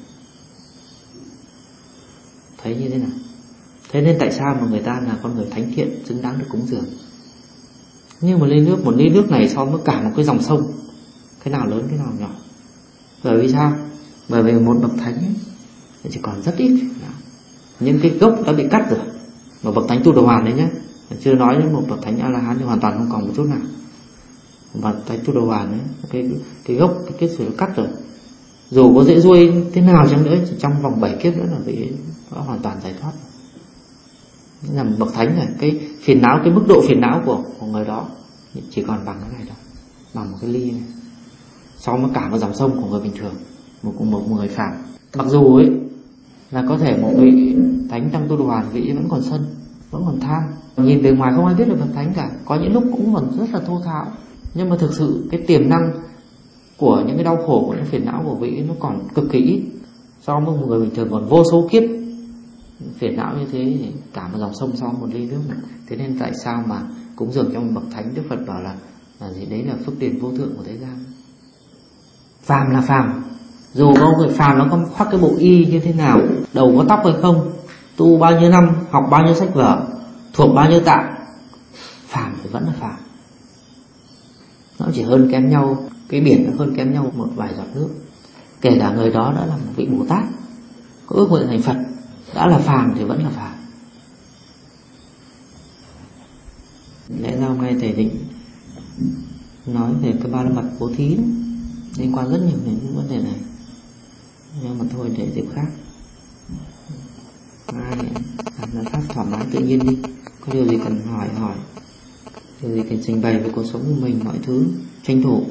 Thấy như thế nào? Thế nên tại sao mà người ta là con người thánh thiện xứng đáng được cúng dường. Nhưng một ly nước này so với cả một cái dòng sông, cái nào lớn cái nào nhỏ. Bởi vì sao? Bởi vì một bậc thánh ấy, chỉ còn rất ít. Những cái gốc đã bị cắt rồi. Một bậc thánh Tu Đồ Hoàn đấy nhé, chưa nói đến một bậc thánh A-la-hán thì hoàn toàn không còn một chút nào. Và thánh Tu Đồ Hoàn ấy, cái gốc cái kết rồi nó cắt rồi. Dù có dễ ruôi thế nào chăng nữa, chỉ trong vòng 7 kiếp nữa là bị nó hoàn toàn giải thoát. Nên là một bậc thánh này, cái phiền não, cái mức độ phiền não của người đó chỉ còn bằng cái này thôi, bằng một cái ly này, so với cả một dòng sông của người bình thường, một người phàm. Mặc dù ấy là có thể một vị thánh trong Tu Đồ Hoàn vị vẫn còn sân, vẫn còn tham, nhìn bề ngoài không ai biết được bậc thánh cả, có những lúc cũng còn rất là thô tháo, nhưng mà thực sự cái tiềm năng của những cái đau khổ của những phiền não của vị nó còn cực kỳ ít, so với một người bình thường còn vô số kiếp phiền não như thế, thì cả một dòng sông so với một ly nước này. Thế nên tại sao mà cúng dường cho một bậc thánh, Đức Phật bảo là gì đấy là phước điền vô thượng của thế gian. Phàm là phàm, dù có người phàm nó có khoác cái bộ y như thế nào, đầu có tóc hay không, tu bao nhiêu năm, học bao nhiêu sách vở, thuộc bao nhiêu tạng, phàm thì vẫn là phàm. Nó chỉ hơn kém nhau, cái biển nó hơn kém nhau một vài giọt nước. Kể cả người đó đã là một vị Bồ Tát, có ước nguyện thành Phật, đã là phàm thì vẫn là phàm. Lẽ ra hôm nay thầy định nói về cái ba la mật bố thí đấy, liên quan rất nhiều đến những vấn đề này, nhưng mà thôi để dịp khác. Ai làm giải pháp thoải mái tự nhiên đi, có điều gì cần hỏi, điều gì cần trình bày về cuộc sống của mình, mọi thứ tranh thủ.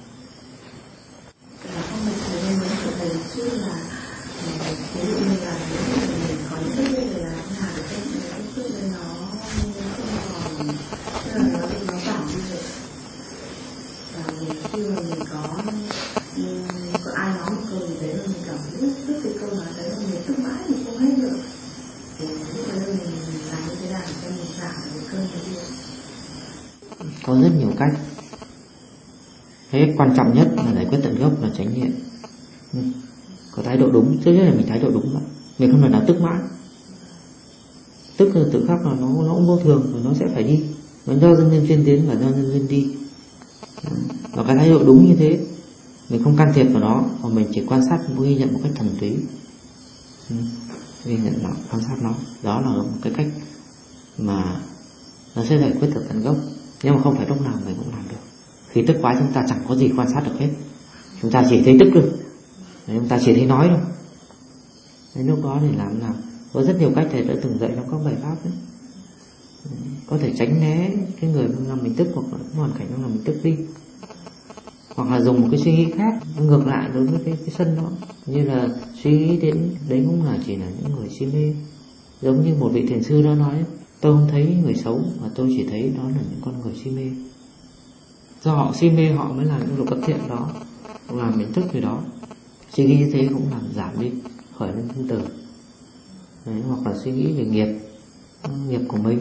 Có rất nhiều cách. Thế quan trọng nhất là giải quyết tận gốc là chánh niệm. Có thái độ đúng, trước nhất là mình thái độ đúng vậy. Mình không phải là tức mãi. Tức là tự khắc là nó cũng vô thường, rồi nó sẽ phải đi. Nó do nhân duyên tiến và do nhân duyên đi. Và cái thái độ đúng như thế, mình không can thiệp vào nó, mà mình chỉ quan sát, ghi nhận một cách thuần túy. Ghi nhận nó, quan sát nó. Đó là một cái cách mà nó sẽ giải quyết được tận gốc. Nhưng mà không phải lúc nào mình cũng làm được. Khi tức quá chúng ta chẳng có gì quan sát được hết, chúng ta chỉ thấy tức được, chúng ta chỉ thấy nói thôi. Đến lúc đó thì làm nào? Có rất nhiều cách thầy đã từng dạy trong các bài pháp đấy. có thể tránh né cái người làm mình tức, hoặc là hoàn cảnh nó làm mình tức đi, hoặc là dùng một cái suy nghĩ khác ngược lại đối với cái sân đó, như là suy nghĩ đến đấy cũng là chỉ là những người si mê. Giống như một vị thiền sư đó nói, tôi không thấy người xấu mà tôi chỉ thấy đó là những con người si mê. Do họ si mê họ mới làm những việc bất thiện đó, làm mình tức người đó. Suy nghĩ như thế cũng làm giảm đi, khởi lên tâm từ. Đấy, hoặc là suy nghĩ về nghiệp của mình,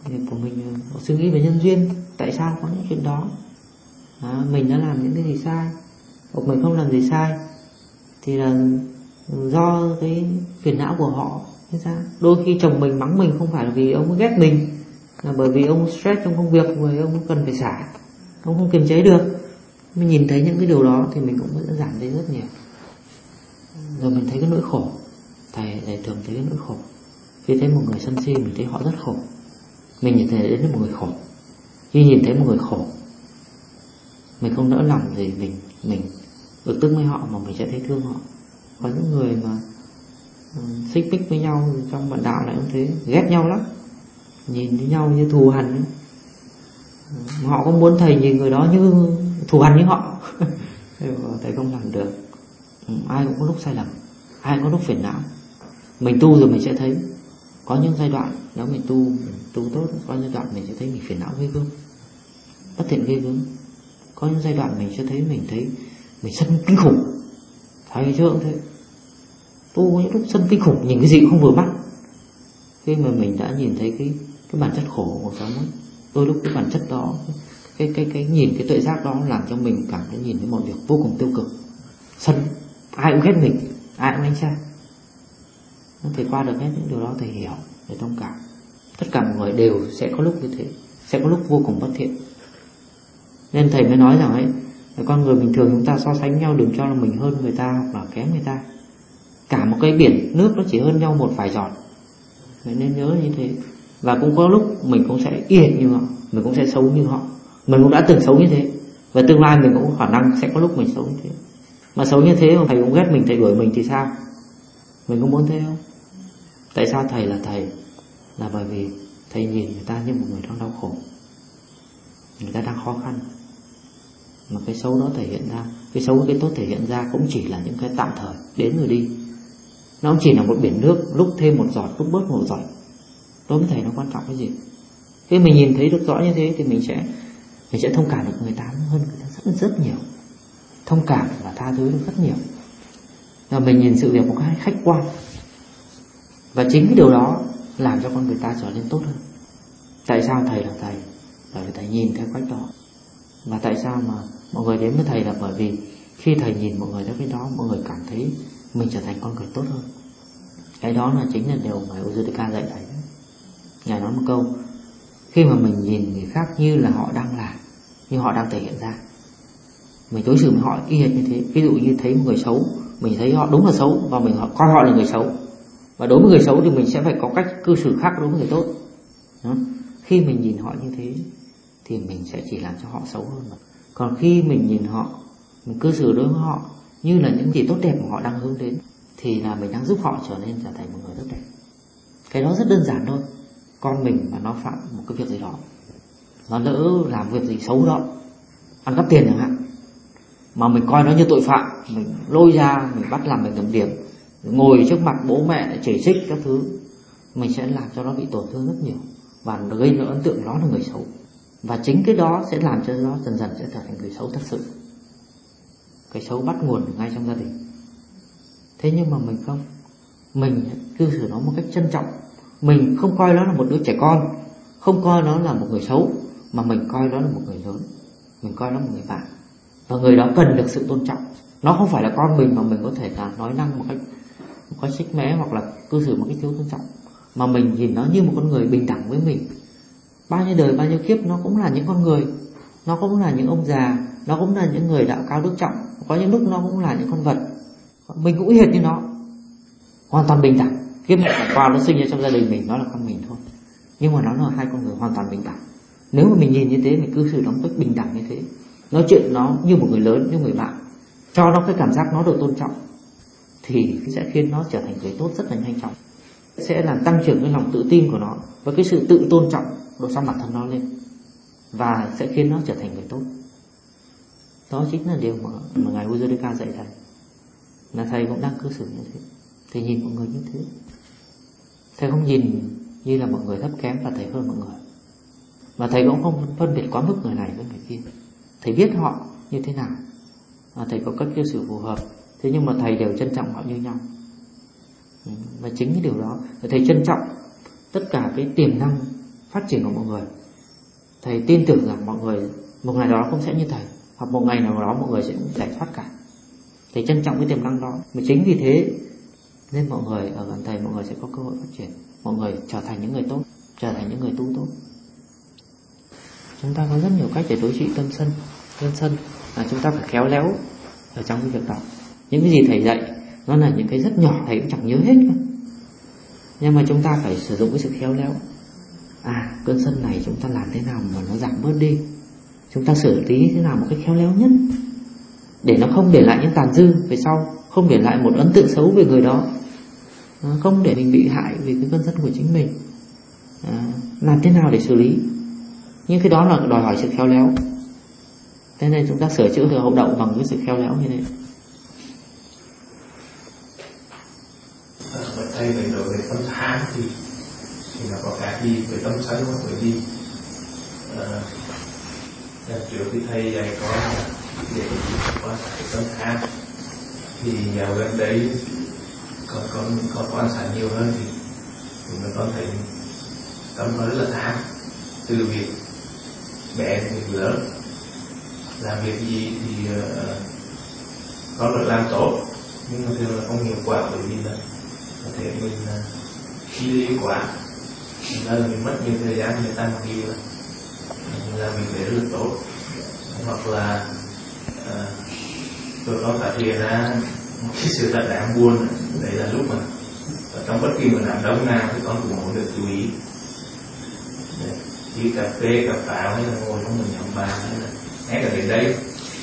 suy nghĩ về nhân duyên, tại sao có những chuyện đó, mình đã làm những cái gì sai, hoặc mình không làm gì sai, thì là do cái phiền não của họ. Thế sao? Đôi khi chồng mình mắng mình không phải là vì ông ghét mình, là bởi vì ông stress trong công việc, rồi ông cần phải xả, ông không kiềm chế được. Mình nhìn thấy những cái điều đó thì mình cũng sẽ giảm đi rất nhiều. Rồi mình thấy cái nỗi khổ. Thầy thường thấy cái nỗi khổ. Khi thấy một người sân si mình thấy họ rất khổ. Mình nhìn thấy đến một người khổ. Khi nhìn thấy một người khổ, mình không nỡ lòng gì mình bực tức với họ, mà mình sẽ thấy thương họ. Có những người mà xích mích với nhau trong bạn đạo lại cũng thế, ghét nhau lắm, nhìn với nhau như thù hằn. Họ cũng muốn thầy nhìn người đó như thù hằn với họ. Thầy không làm được. Ai cũng có lúc sai lầm, ai cũng có lúc phiền não. Mình tu rồi mình sẽ thấy. Có những giai đoạn nếu mình tu tốt, có những giai đoạn mình sẽ thấy mình phiền não ghê gớm, bất thiện ghê gớm. Có những giai đoạn mình sẽ thấy mình sân kinh khủng. Thầy chưa cũng thế, tu có những lúc sân kinh khủng, nhìn cái gì cũng không vừa mắt. Khi mà mình đã nhìn thấy cái bản chất khổ của cuộc sống ấy, đôi lúc cái bản chất đó, cái nhìn cái tuệ giác đó làm cho mình cảm thấy nhìn thấy mọi việc vô cùng tiêu cực, sân, ai cũng ghét mình, ai cũng đánh sai. Thầy qua được hết những điều đó, thầy hiểu, thầy thông cảm. Tất cả mọi người đều sẽ có lúc như thế, sẽ có lúc vô cùng bất thiện. Nên thầy mới nói rằng ấy, con người bình thường chúng ta so sánh nhau đừng cho là mình hơn người ta hoặc là kém người ta. Cả một cái biển nước nó chỉ hơn nhau một vài giọt, nên nhớ như thế. Và cũng có lúc mình cũng sẽ y hệt như họ, mình cũng sẽ xấu như họ, mình cũng đã từng xấu như thế, và tương lai mình cũng có khả năng sẽ có lúc mình xấu như thế. Mà xấu như thế mà thầy cũng ghét mình, thầy đuổi mình thì sao? Mình có muốn thế không? Tại sao thầy là thầy? Là bởi vì thầy nhìn người ta như một người đang đau khổ, người ta đang khó khăn, mà cái xấu đó thể hiện ra, cái xấu cái tốt thể hiện ra cũng chỉ là những cái tạm thời đến rồi đi. Nó cũng chỉ là một biển nước, lúc thêm một giọt, lúc bớt một giọt. Đối với thầy nó quan trọng cái gì? Khi mình nhìn thấy được rõ như thế thì mình sẽ thông cảm được người ta hơn người ta rất nhiều, thông cảm và tha thứ được rất nhiều. Và mình nhìn sự việc một cách khách quan, và chính cái điều đó làm cho con người ta trở nên tốt hơn. Tại sao thầy là thầy? Bởi vì thầy nhìn theo cách đó. Và tại sao mà mọi người đến với thầy là bởi vì khi thầy nhìn mọi người theo cái đó, mọi người cảm thấy mình trở thành con người tốt hơn. Cái đó là chính là điều ngài Ujjwala dạy thầy. Ngài nói một câu, khi mà mình nhìn người khác như là họ đang làm, như họ đang thể hiện ra, mình đối xử với họ y hệt như thế. Ví dụ như thấy một người xấu, mình thấy họ đúng là xấu và mình coi họ là người xấu, và đối với người xấu thì mình sẽ phải có cách cư xử khác đối với người tốt. Đó. Khi mình nhìn họ như thế thì mình sẽ chỉ làm cho họ xấu hơn. Còn khi mình nhìn họ, mình cư xử đối với họ như là những gì tốt đẹp mà họ đang hướng đến, thì là mình đang giúp họ trở thành một người tốt đẹp. Cái đó rất đơn giản thôi. Con mình mà nó phạm một cái việc gì đó, nó lỡ làm việc gì xấu đó, ăn cắp tiền chẳng hạn, mà mình coi nó như tội phạm, mình lôi ra, mình bắt làm mình kiểm điểm, ngồi trước mặt bố mẹ chỉ trích các thứ, mình sẽ làm cho nó bị tổn thương rất nhiều, và gây ra ấn tượng nó là người xấu. Và chính cái đó sẽ làm cho nó dần dần sẽ trở thành người xấu thật sự. Cái xấu bắt nguồn ngay trong gia đình. Thế nhưng mà mình không, mình cư xử nó một cách trân trọng. Mình không coi nó là một đứa trẻ con, không coi nó là một người xấu, mà mình coi nó là một người lớn, mình coi nó một người bạn. Và người đó cần được sự tôn trọng. Nó không phải là con mình mà mình có thể là nói năng một cách xích mẽ hoặc là cư xử một cách thiếu tôn trọng, mà mình nhìn nó như một con người bình đẳng với mình. Bao nhiêu đời bao nhiêu kiếp nó cũng là những con người, nó cũng là những ông già, nó cũng là những người đạo cao đức trọng, có những lúc nó cũng là những con vật. Mình cũng y hệt như nó, hoàn toàn bình đẳng. Kiếp này qua nó sinh ra trong gia đình mình, nó là con mình thôi, nhưng mà nó là hai con người hoàn toàn bình đẳng. Nếu mà mình nhìn như thế, mình cư xử nó một cách bình đẳng như thế, nói chuyện nó như một người lớn, như người bạn, cho nó cái cảm giác nó được tôn trọng, thì sẽ khiến nó trở thành người tốt rất là nhanh chóng. Sẽ làm tăng trưởng cái lòng tự tin của nó và cái sự tự tôn trọng độ sắc mặt thân nó lên và sẽ khiến nó trở thành người tốt. Đó chính là điều mà ngài Ujjvalika dạy thầy, là thầy cũng đang cư xử như thế. Thầy nhìn mọi người như thế, thầy không nhìn như là mọi người thấp kém và thầy hơn mọi người, mà thầy cũng không phân biệt quá mức người này với người kia. Thầy biết họ như thế nào, thầy có cách cư xử phù hợp. Thế nhưng mà thầy đều trân trọng họ như nhau. Và chính cái điều đó thầy trân trọng tất cả cái tiềm năng phát triển của mọi người. Thầy tin tưởng rằng mọi người một ngày đó cũng sẽ như thầy, hoặc một ngày nào đó mọi người sẽ giải thoát cả. Thầy trân trọng cái tiềm năng đó. Mà chính vì thế nên mọi người ở gần thầy, mọi người sẽ có cơ hội phát triển, mọi người trở thành những người tốt, trở thành những người tu tốt. Chúng ta có rất nhiều cách để đối trị tâm sân, chúng ta phải khéo léo ở trong cái việc đó. Những cái gì thầy dạy nó là những cái rất nhỏ, thầy cũng chẳng nhớ hết nữa. Nhưng mà chúng ta phải sử dụng cái sự khéo léo. Cơn sân này chúng ta làm thế nào mà nó giảm bớt đi, chúng ta xử lý thế nào một cách khéo léo nhất, để nó không để lại những tàn dư về sau, không để lại một ấn tượng xấu về người đó, không để mình bị hại vì cái cơn sân của chính mình. Làm thế nào để xử lý, nhưng cái đó là đòi hỏi sự khéo léo. Thế nên chúng ta sửa chữa được hậu đậu bằng cái sự khéo léo như thế. Thầy về đối với tâm tham thì nó có khác gì với tâm sân không? Bởi vì trước khi thầy dạy con để quan sát tâm tham, thì dạo gần đấy con quan sát nhiều hơn thì con thấy tâm nó rất là tham, từ việc bé đến việc lớn. Làm việc gì thì con được làm tốt, nhưng mà thường là không hiệu quả, bởi vì là có thể mình chi lý quá, nên là mình mất nhiều thời gian, nhiều tăng nhiều là mình để rất là tốt. Hoặc là rồi con phát hiện ra một cái sự thật đáng buồn. Đấy là lúc mà trong bất kỳ một đám đông nào thì con cũng muốn được chú ý. Chỉ cà phê, cà pháo hay là ngồi trong một nhóm bàn, hay là ngay cả đến đây,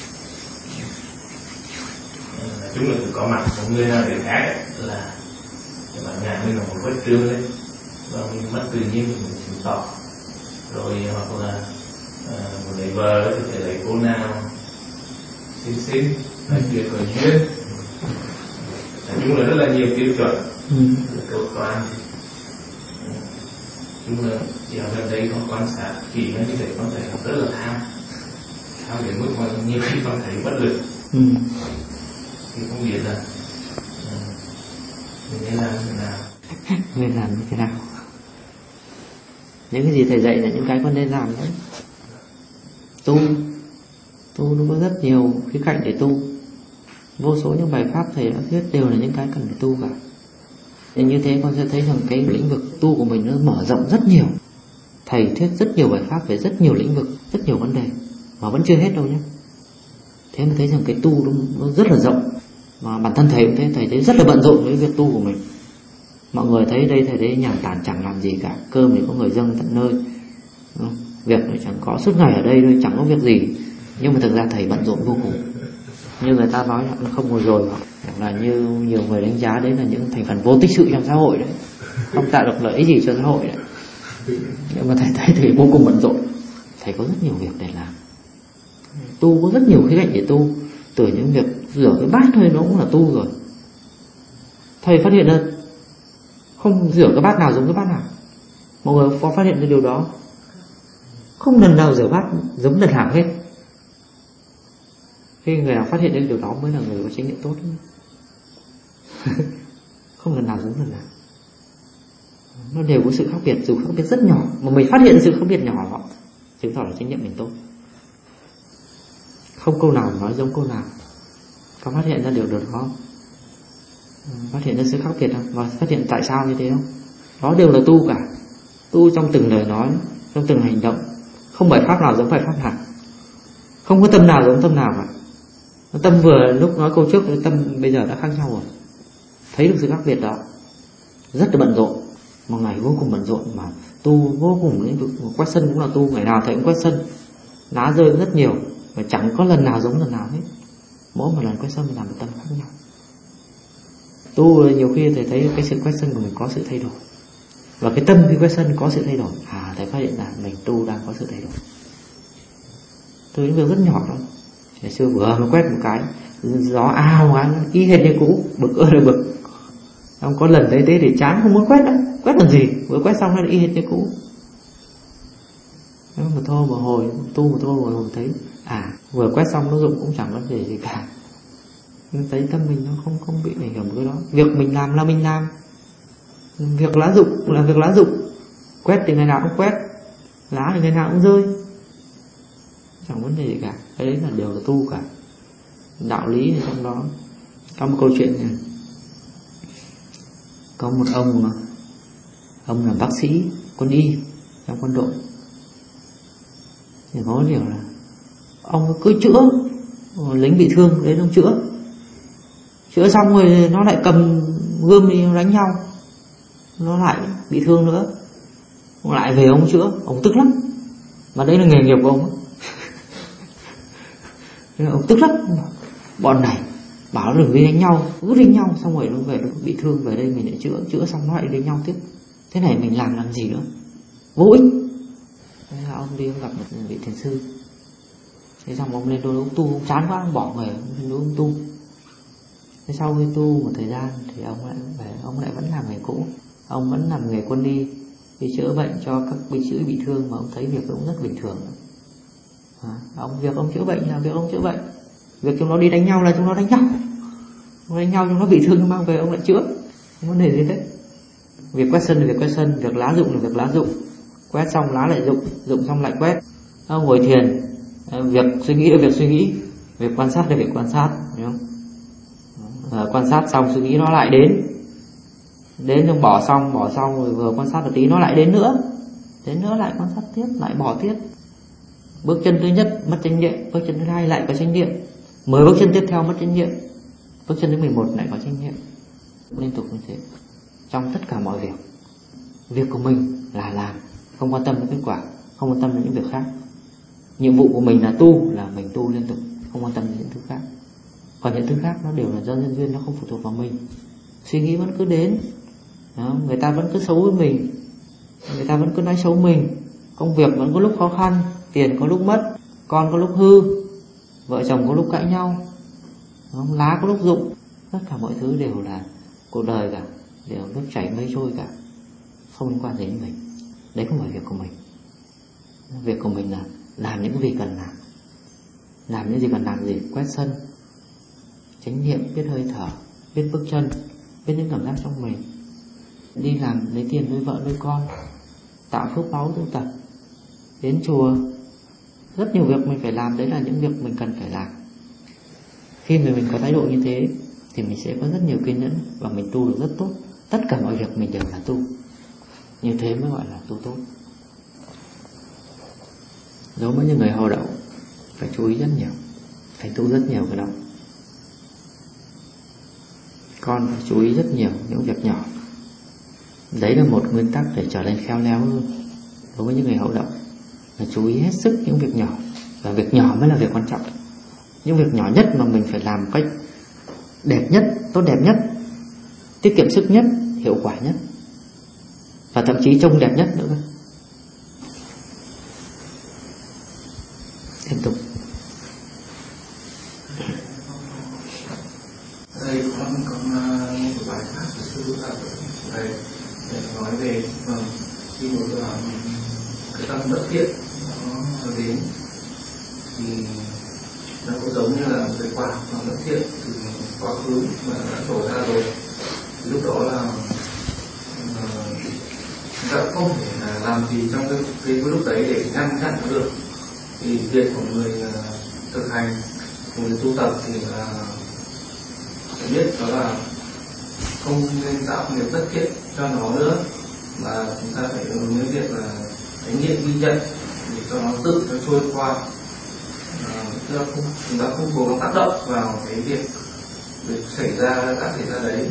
chúng là có mặt một người nào để khác là bạn ngại mình là một vết trương đấy, và mình mất tự nhiên mình chứng tỏ. Rồi hoặc là một lấy vợ thì phải lấy cô nào xinh, nói chuyện có duyên. Nói chung là rất là nhiều tiêu chuẩn, cầu toàn. Nhưng mà dạo gần đây con quan sát kỹ như thế, con thấy rất là tham đến mức mà nhiều khi con thấy bất lực. Thì không biết là mình nên làm thế nào. Nên làm như thế nào? Những cái gì thầy dạy là những cái con nên làm đấy. Tu nó có rất nhiều khía cạnh để tu. Vô số những bài pháp thầy đã thuyết đều là những cái cần phải tu cả. Nên như thế con sẽ thấy rằng cái lĩnh vực tu của mình nó mở rộng rất nhiều. Thầy thuyết rất nhiều bài pháp về rất nhiều lĩnh vực, rất nhiều vấn đề, mà vẫn chưa hết đâu nhé. Thế mà thấy rằng cái tu nó rất là rộng. Mà bản thân thầy cũng thế, thầy thấy rất là bận rộn với việc tu của mình. Mọi người thấy đây thầy thấy nhàn tản chẳng làm gì cả, cơm thì có người dâng tận nơi, việc thì chẳng có, suốt ngày ở đây thôi, chẳng có việc gì. Nhưng mà thực ra thầy bận rộn vô cùng. Như người ta nói là không ngồi rồi, hoặc là như nhiều người đánh giá đấy là những thành phần vô tích sự trong xã hội đấy, không tạo được lợi ích gì cho xã hội đấy. Nhưng mà thầy thấy thầy vô cùng bận rộn. Thầy có rất nhiều việc để làm. Tu có rất nhiều khía cạnh để tu. Từ những việc rửa cái bát thôi nó cũng là tu rồi. Thầy phát hiện ra không rửa cái bát nào giống cái bát nào. Mọi người có phát hiện ra điều đó? Không lần nào rửa bát giống lần nào hết. Khi người nào phát hiện ra điều đó mới là người có chánh niệm tốt. Không lần nào giống lần nào. Nó đều có sự khác biệt, dù khác biệt rất nhỏ, mà mình phát hiện sự khác biệt nhỏ đó, chứng tỏ là chánh niệm mình tốt. Không câu nào nói giống câu nào. Có phát hiện ra điều đó không? Phát hiện ra sự khác biệt không? Và phát hiện tại sao như thế không? Đó đều là tu cả. Tu trong từng lời nói, trong từng hành động. Không bài pháp nào giống bài pháp nào. Không có tâm nào giống tâm nào cả. Tâm vừa lúc nói câu trước với tâm bây giờ đã khác nhau rồi. Thấy được sự khác biệt đó. Rất là bận rộn. Một ngày vô cùng bận rộn, mà tu vô cùng lĩnh vực. Quét sân cũng là tu, ngày nào thầy cũng quét sân. Lá rơi rất nhiều, mà chẳng có lần nào giống lần nào hết. Mỗi một lần quét sân mình làm một tâm khác nhau. Tu nhiều khi thầy thấy cái sự quét sân của mình có sự thay đổi. Và cái tâm khi quét sân có sự thay đổi. Thầy phát hiện là mình tu đang có sự thay đổi từ những việc rất nhỏ thôi. Ngày xưa vừa mới quét một cái gió ào ăn y hệt như cũ, bực ơi là bực. Ông có lần thấy thế thì chán không muốn quét nữa. Quét làm gì, vừa quét xong nó y hệt như cũ. Mà thôi một hồi tu một thôi một hồi thấy vừa quét xong nó dụng cũng chẳng vấn đề gì cả. Nhưng thấy tâm mình nó không bị ảnh hưởng cái đó. Việc mình làm là mình làm, việc lá dụng là việc lá dụng. Quét thì ngày nào cũng quét, lá thì ngày nào cũng rơi, chẳng vấn đề gì cả. Đấy là đều là tu cả. Đạo lý thì trong đó có một câu chuyện này. Có một ông là bác sĩ quân y trong quân đội. Thì có điều là ông cứ chữa lính bị thương đến ông chữa xong rồi nó lại cầm gươm đi đánh nhau, nó lại bị thương nữa, ông lại về ông chữa. Ông tức lắm, mà đấy là nghề nghiệp của ông. Nên ông tức lắm, bọn này bảo đừng đi đánh nhau, cứ đánh nhau xong rồi nó về nó bị thương, về đây mình lại chữa xong nó lại đánh nhau tiếp. Thế này mình làm gì nữa, vô ích. Thế là ông đi gặp một vị thiền sư. Thế xong ông lên đôi ông tu, ông chán quá, ông bỏ nghề, ông lên đôi ông tu. Thế sau khi tu một thời gian thì ông lại vẫn làm nghề cũ. Ông vẫn làm nghề quân y, đi chữa bệnh cho các binh sĩ bị thương, mà ông thấy việc cũng rất bình thường. Việc ông chữa bệnh là việc ông chữa bệnh, việc chúng nó đi đánh nhau là chúng nó đánh nhau. Ông đánh nhau chúng nó bị thương mang về ông lại chữa, không vấn đề gì hết. Việc quét sân là việc quét sân, việc lá dụng là việc lá dụng. Quét xong lá lại dụng xong lại quét. Ông ngồi thiền, việc suy nghĩ là việc suy nghĩ, việc quan sát là việc quan sát, hiểu không? Quan sát xong suy nghĩ nó lại đến xong bỏ xong rồi vừa quan sát một tí nó lại đến nữa lại quan sát tiếp, lại bỏ tiếp. Bước chân thứ nhất mất chánh niệm, bước chân thứ hai lại có chánh niệm, 10 bước chân tiếp theo mất chánh niệm, bước chân thứ 11 lại có chánh niệm, liên tục như thế trong tất cả mọi việc. Việc của mình là làm, không quan tâm đến kết quả, không quan tâm đến những việc khác. Nhiệm vụ của mình là tu, là mình tu liên tục, không quan tâm đến những thứ khác. Còn những thứ khác nó đều là do nhân duyên, nó không phụ thuộc vào mình. Suy nghĩ vẫn cứ đến, người ta vẫn cứ xấu với mình, người ta vẫn cứ nói xấu mình, công việc vẫn có lúc khó khăn, tiền có lúc mất, con có lúc hư, vợ chồng có lúc cãi nhau, lá có lúc rụng. Tất cả mọi thứ đều là cuộc đời cả, đều nước chảy mây trôi cả, không liên quan đến mình. Đấy không phải việc của mình. Việc của mình là làm những gì cần làm những gì cần làm gì, quét sân, chánh niệm, biết hơi thở, biết bước chân, biết những cảm giác trong mình, đi làm lấy tiền nuôi vợ nuôi con, tạo phước báu tu tập, đến chùa. Rất nhiều việc mình phải làm, đấy là những việc mình cần phải làm. Khi mà mình có thái độ như thế thì mình sẽ có rất nhiều kiên nhẫn và mình tu được rất tốt. Tất cả mọi việc mình đều là tu, như thế mới gọi là tu tốt. Giống với những người hầu đậu phải chú ý rất nhiều, phải tu rất nhiều cái đó. Con phải chú ý rất nhiều những việc nhỏ. Đấy là một nguyên tắc để trở nên khéo léo hơn. Đối với những người hậu đậu là chú ý hết sức những việc nhỏ, và việc nhỏ mới là việc quan trọng. Những việc nhỏ nhất mà mình phải làm cách đẹp nhất, tốt đẹp nhất, tiết kiệm sức nhất, hiệu quả nhất, và thậm chí trông đẹp nhất nữa. Tiếp tục. Đây có một bài hát của sư đây để nói về khi một cái tâm bất thiện nó đến thì nó cũng giống như là một cái quả bất thiện từ quá khứ mà đã trổ ra rồi. Lúc đó là chúng ta không thể làm gì trong cái lúc đấy để ngăn chặn nó được. Thì việc của người thực hành, người tu tập thì là phải biết đó là không nên tạo nghiệp bất thiện cho nó nữa, mà chúng ta phải hướng đến việc là tránh niệm ghi nhận để cho nó tự nó trôi qua. Chúng ta không cố gắng tác động vào cái việc xảy ra đấy.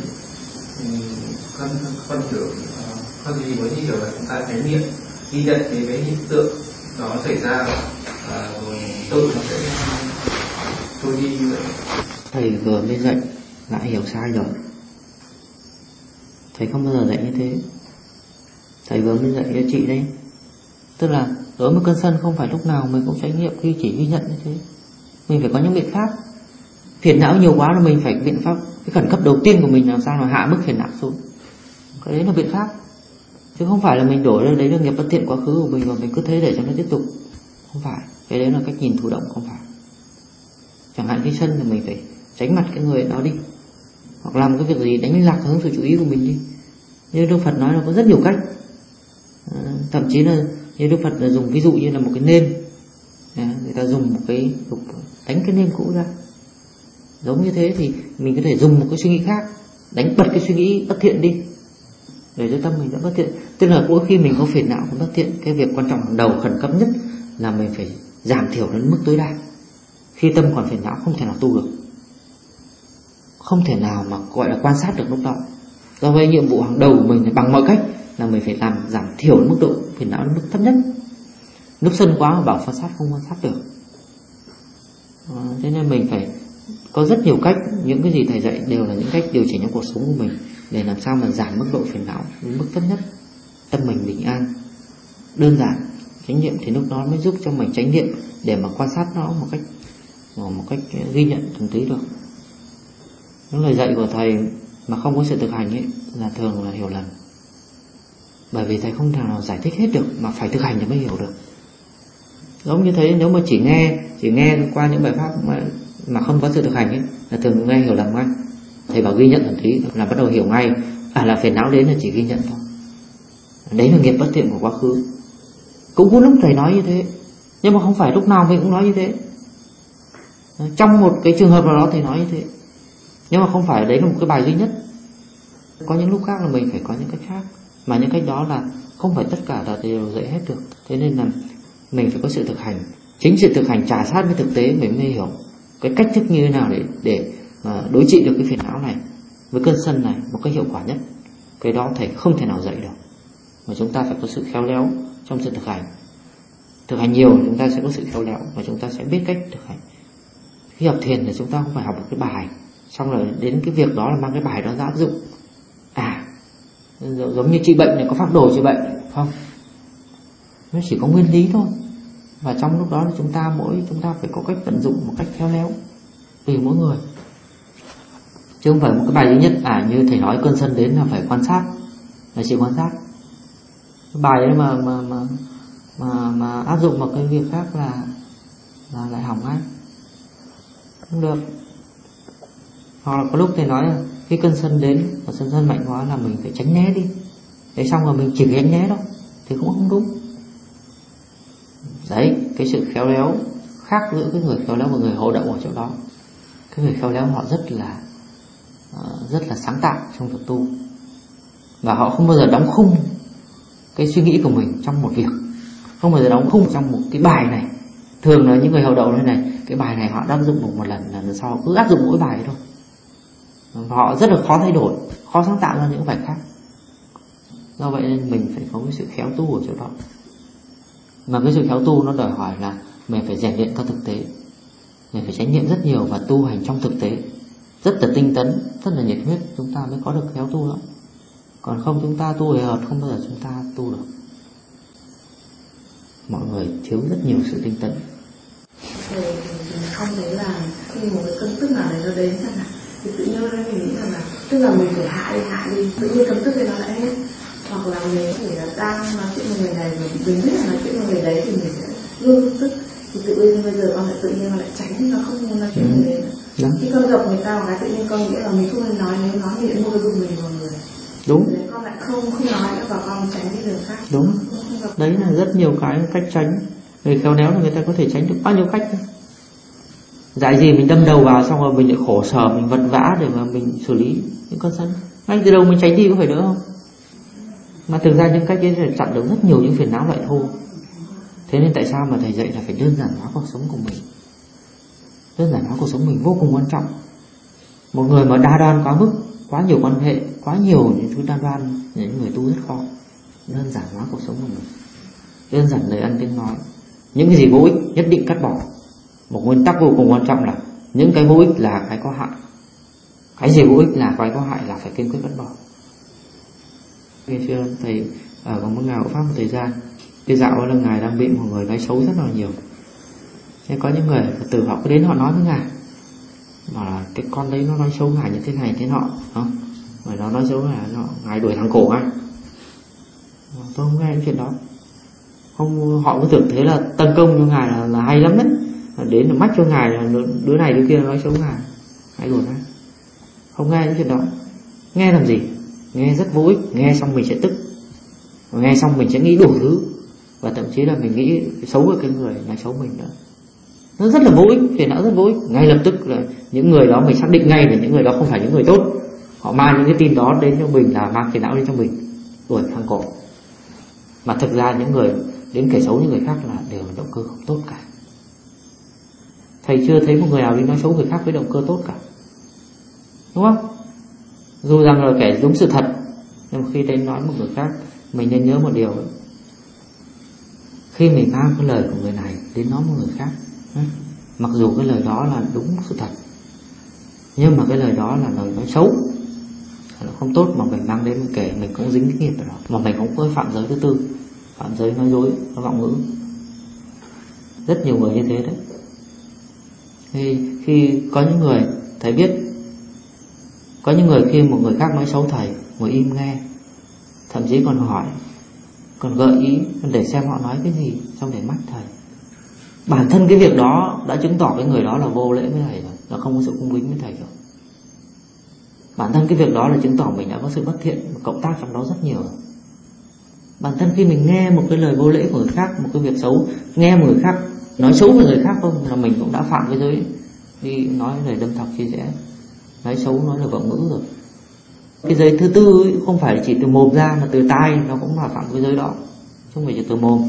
Con hiểu con gì mới hiểu là chúng ta tránh niệm ghi nhận cái hiện tượng đó xảy ra, rồi tự nó sẽ trôi đi như vậy. Thầy vừa mới dạy lại hiểu sai rồi. Thầy không bao giờ dạy như thế. thầy vừa mới dạy cho chị đấy. Tức là đối với cơn sân không phải lúc nào mình cũng trải nghiệm khi chỉ ghi nhận như thế. Mình phải có những biện pháp. Phiền não nhiều quá là mình phải biện pháp. Cái khẩn cấp đầu tiên của mình làm sao là hạ mức phiền não xuống. Cái đấy là biện pháp. Chứ không phải là mình đổ ra đấy là nghiệp bất thiện quá khứ của mình và mình cứ thế để cho nó tiếp tục. Không phải. Cái đấy là cách nhìn thụ động, không phải. Chẳng hạn khi sân thì mình phải tránh mặt cái người đó đi, hoặc làm cái việc gì đánh lạc hướng sự chú ý của mình đi. Như Đức Phật nói là có rất nhiều cách. Thậm chí là như Đức Phật là dùng ví dụ như là một cái nêm. Người ta dùng một cái đánh cái nêm cũ ra. Giống như thế thì mình có thể dùng một cái suy nghĩ khác, đánh bật cái suy nghĩ bất thiện đi, để cho tâm mình đã bất thiện. Tức là mỗi khi mình có phiền não có bất thiện, cái việc quan trọng hàng đầu khẩn cấp nhất là mình phải giảm thiểu đến mức tối đa. Khi tâm còn phiền não không thể nào tu được, không thể nào mà gọi là quan sát được lúc đó. Do vậy nhiệm vụ hàng đầu của mình là bằng mọi cách là mình phải làm giảm thiểu mức độ phiền não đến mức thấp nhất. Lúc sân quá mà bảo quan sát không quan sát được. Thế nên mình phải có rất nhiều cách. Những cái gì thầy dạy đều là những cách điều chỉnh trong cuộc sống của mình, để làm sao mà giảm mức độ phiền não đến mức thấp nhất, tâm mình bình an. Đơn giản chánh niệm thì lúc đó mới giúp cho mình chánh niệm để mà quan sát nó một cách ghi nhận từng tí được. Những lời dạy của thầy mà không có sự thực hành ấy là thường là hiểu lầm. Bởi vì thầy không thể nào giải thích hết được, mà phải thực hành thì mới hiểu được. Giống như thế, nếu mà chỉ nghe qua những bài pháp mà không có sự thực hành ấy, là thường nghe hiểu lầm ngay. Thầy bảo ghi nhận một tí là bắt đầu hiểu ngay, là phiền não đến là chỉ ghi nhận thôi. Đấy là nghiệp bất thiện của quá khứ. Cũng có lúc thầy nói như thế, nhưng mà không phải lúc nào mình cũng nói như thế. Trong một cái trường hợp nào đó thầy nói như thế, nhưng mà không phải đấy là một cái bài duy nhất. Có những lúc khác là mình phải có những cách khác, mà những cách đó là không phải tất cả là đều dạy hết được. Thế nên là mình phải có sự thực hành. Chính sự thực hành trà sát với thực tế mình mới hiểu cái cách thức như thế nào để đối trị được cái phiền não này với cơn sân này một cách hiệu quả nhất. Cái đó thầy không thể nào dạy được, mà chúng ta phải có sự khéo léo trong sự thực hành. Thực hành nhiều chúng ta sẽ có sự khéo léo và chúng ta sẽ biết cách thực hành. Khi học thiền thì chúng ta không phải học một cái bài xong rồi đến cái việc đó là mang cái bài đó ra áp dụng. Giống như trị bệnh này có phác đồ trị bệnh không? Nó chỉ có nguyên lý thôi. Và trong lúc đó chúng ta phải có cách vận dụng một cách khéo léo tùy mỗi người, chứ không phải một cái bài duy nhất. Như thầy nói cơn sân đến là phải quan sát, là chỉ quan sát. Cái bài đấy mà áp dụng vào cái việc khác là lại hỏng ngay, không được. Hoặc là có lúc thầy nói là khi cơn sân đến và sân mạnh quá là mình phải tránh né đi. Thế xong rồi mình chỉ tránh né đâu thì cũng không đúng. Đấy, cái sự khéo léo khác giữa cái người khéo léo và người hậu đậu ở chỗ đó. Cái người khéo léo họ rất là sáng tạo trong việc tu, và họ không bao giờ đóng khung cái suy nghĩ của mình trong một việc, không bao giờ đóng khung trong một cái bài này. Thường là những người hậu đậu này, cái bài này họ áp dụng được một lần sau cứ áp dụng mỗi bài thôi. Họ rất là khó thay đổi, khó sáng tạo ra những bài khác. Do vậy nên mình phải có cái sự khéo tu ở chỗ đó. Mà cái sự khéo tu nó đòi hỏi là mình phải rèn luyện theo thực tế, mình phải chánh niệm rất nhiều và tu hành trong thực tế, rất là tinh tấn, rất là nhiệt huyết, chúng ta mới có được khéo tu đó. Còn không chúng ta tu hời hợt không bao giờ chúng ta tu được. Mọi người thiếu rất nhiều sự tinh tấn. Mình không thấy là khi một cái cơn tức nào đấy nó đến chẳng hạn, thì tự nhiên mình nghĩ rằng là tức là mình phải hạ đi, tự nhiên cơn tức thì nó lại hết. Hoặc là mình có thể là đang nói chuyện với người này rồi mình biết là nói chuyện với người đấy thì mình sẽ luôn tức, thì tự nhiên bây giờ con lại tự nhiên con lại tránh, nó không muốn nói chuyện với người đấy nữa. Khi con gặp người ta một cái tự nhiên con nghĩ là mình không nên nói, nếu nói thì lại mua cái bụng mình vào người. Đúng. Đấy, con lại không nói nữa và con tránh đi đường khác. Đúng. Đấy là rất nhiều cái cách tránh. Người khéo léo là người ta có thể tránh được bao nhiêu cách. Dạy gì mình đâm đầu vào xong rồi mình lại khổ sở, mình vật vã để mà mình xử lý những con sân. Ngay từ đầu mình tránh đi có phải đỡ không? Mà thực ra những cách ấy sẽ chặn được rất nhiều những phiền não loại thô. Thế nên tại sao mà thầy dạy là phải đơn giản hóa cuộc sống của mình. Đơn giản hóa cuộc sống mình vô cùng quan trọng. Một người mà đa đoan quá mức, quá nhiều quan hệ, quá nhiều những thứ đa đoan, những người tu rất khó. Đơn giản hóa cuộc sống của mình, đơn giản lời ăn tiếng nói. Những cái gì vô ích nhất định cắt bỏ. Một nguyên tắc vô cùng quan trọng là những cái vô ích là cái có hại. Cái gì vô ích là cái có hại là phải kiên quyết cắt bỏ. Ngày xưa thầy ở một ngài hộ pháp một thời gian. Cái dạo là ngài đang bị một người nói xấu rất là nhiều. Nên có những người Phật tử họ cứ đến họ nói với ngài mà cái con đấy nó nói xấu ngài như thế này thế nọ, không? Mà nó nói xấu ngài đuổi thằng cổ ngài. Tôi không nghe cái chuyện đó. Không, họ cứ tưởng thế là tấn công cho ngài là hay lắm đấy. Đến là mách cho ngài là đứa này đứa kia nói xấu ngài đuổi ngài. Không nghe cái chuyện đó. Nghe làm gì? Nghe rất vô ích. Nghe xong mình sẽ tức, nghe xong mình sẽ nghĩ đủ thứ, và thậm chí là mình nghĩ xấu với cái người nói xấu mình nữa. Nó rất là vô ích, chuyện đó rất vô ích. Ngay lập tức là những người đó mình xác định ngay là những người đó không phải những người tốt. Họ mang những cái tin đó đến cho mình là mang phiền não đến cho mình, đuổi thằng cổ. Mà thực ra những người đến kể xấu những người khác là đều là động cơ không tốt cả. Thầy chưa thấy một người nào đi nói xấu người khác với động cơ tốt cả, đúng không? Dù rằng là kẻ đúng sự thật, nhưng mà khi đến nói một người khác, mình nên nhớ một điều ấy. Khi mình mang cái lời của người này đến nói một người khác, mặc dù cái lời đó là đúng sự thật, nhưng mà cái lời đó là lời nói xấu, là không tốt, mà mình mang đến mình kể, mình cũng dính cái nghiệp đó, mà mình cũng có phạm giới thứ tư, phạm giới nói dối, nói vọng ngữ. Rất nhiều người như thế đấy. Khi có những người thầy biết, có những người khi một người khác nói xấu thầy, ngồi im nghe, thậm chí còn hỏi, còn gợi ý để xem họ nói cái gì, xong để mách thầy. Bản thân cái việc đó đã chứng tỏ cái người đó là vô lễ với thầy rồi, là không có sự cung kính với thầy rồi. Bản thân cái việc đó là chứng tỏ mình đã có sự bất thiện, cộng tác trong đó rất nhiều. Bản thân khi mình nghe một cái lời vô lễ của người khác, một cái việc xấu, nghe một người khác nói xấu về người khác không, là mình cũng đã phạm cái giới đi nói lời đâm thọc chia rẽ, nói xấu, nói lời vọng ngữ rồi. Cái giới thứ tư ấy, không phải chỉ từ mồm ra mà từ tai nó cũng là phạm cái giới đó, chứ không phải chỉ từ mồm.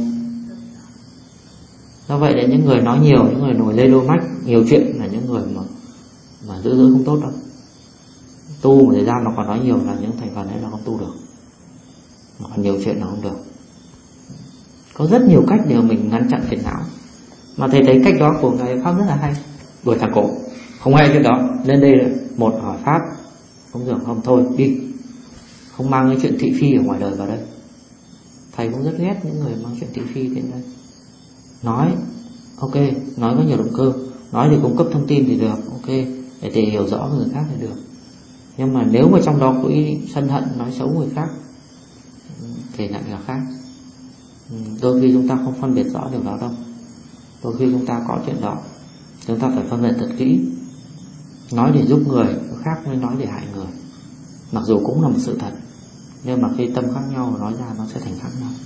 Do vậy là những người nói nhiều, những người nổi lê lô mách nhiều chuyện là những người mà giữ giới không tốt đâu. Tu một thời gian mà còn nói nhiều là những thành phần ấy là không tu được, mà còn nhiều chuyện là không được. Có rất nhiều cách để mình ngăn chặn phiền não, mà thầy thấy cách đó của ngài Pháp rất là hay. Đuổi thằng cổ, không hay chuyện đó, lên đây là một hỏi Pháp, không được, không thôi đi, không mang cái chuyện thị phi ở ngoài đời vào đây. Thầy cũng rất ghét những người mang chuyện thị phi đến đây. Nói ok, nói có nhiều động cơ, nói thì cung cấp thông tin thì được, ok, để thầy hiểu rõ với người khác thì được. Nhưng mà nếu mà trong đó có ý sân hận, nói xấu người khác thì lại là khác. Đôi khi chúng ta không phân biệt rõ điều đó đâu. Đôi khi chúng ta có chuyện đó, chúng ta phải phân biệt thật kỹ. Nói để giúp người khác với nói để hại người, mặc dù cũng là một sự thật, nhưng mà khi tâm khác nhau nói ra nó sẽ thành khác nhau.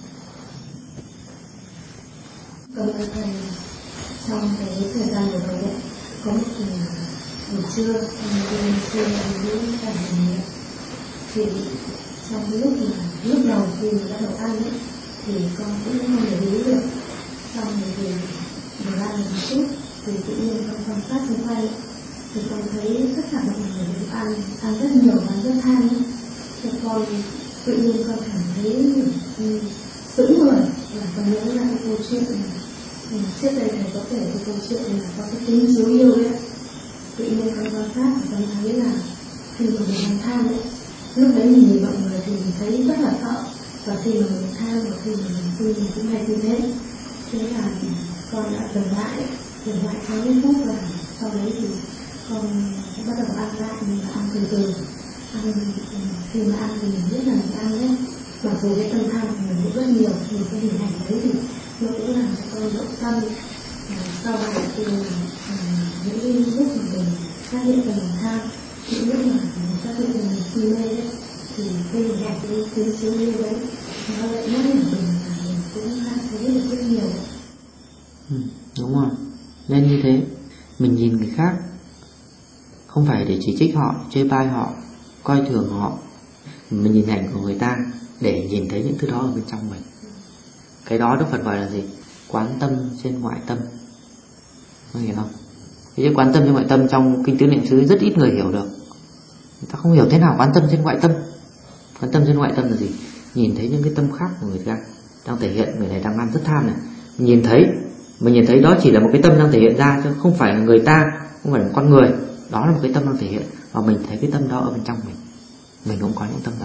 Cảm ơn thầy. Trong cái thời gian vừa rồi đấy, có một buổi trưa em đi chơi với cả mình, thì trong lúc đầu khi mình bắt đầu ăn ấy, thì con cũng không để ý được. Xong rồi thì vừa ăn một chút thì tự nhiên con quan sát xung quanh, thì con thấy tất cả mọi người đều ăn rất nhiều và rất tham ấy. Thì con tự nhiên con cảm thấy sững người, và con nhớ lại cái câu chuyện trước đây thầy có kể cái câu chuyện là có cái tính chiếu yêu ấy. Tự nhiên con quan sát và con thấy là khi mà mình ăn tham ấy, lúc đấy mình nhìn mọi người thì mình thấy rất là sợ, và khi mà mình tham và khi mà mình vui mình cũng hay như thế. Thế là con đã dừng lại 60 phút, và sau đấy thì con bắt đầu ăn lại, nhưng mà ăn từ từ. Khi mà ăn thì mình biết là mình ăn đấy, mặc dù cái tâm tham của mình cũng rất nhiều, nhưng cái hình ảnh đấy thì nó cũng làm cho con động tâm. Sau này thì những lúc mà mình phát hiện ra mình tham, những lúc mà mình phát hiện ra mình si mê đấy, thì cái hình ảnh cái tiếng chiếu yêu đấy nó lại nhắc nhở mình là mình cũng đã thấy được rất nhiều. Đúng rồi, nên như thế mình nhìn người khác không phải để chỉ trích họ, chê bai họ, coi thường họ. Mình nhìn ảnh của người ta để nhìn thấy những thứ đó ở bên trong mình. Cái đó Đức Phật gọi là gì? Quán tâm trên ngoại tâm. Có hiểu không? Cái quán tâm trên ngoại tâm trong kinh tứ niệm xứ rất ít người hiểu được. Người ta không hiểu thế nào quán tâm trên ngoại tâm. Quán tâm trên ngoại tâm là gì? Nhìn thấy những cái tâm khác của người ta đang thể hiện. Người này đang ăn rất tham này, mình nhìn thấy đó chỉ là một cái tâm đang thể hiện ra, chứ không phải là người ta, không phải là con người. Đó là một cái tâm đang thể hiện, và mình thấy cái tâm đó ở bên trong mình cũng có những tâm đó.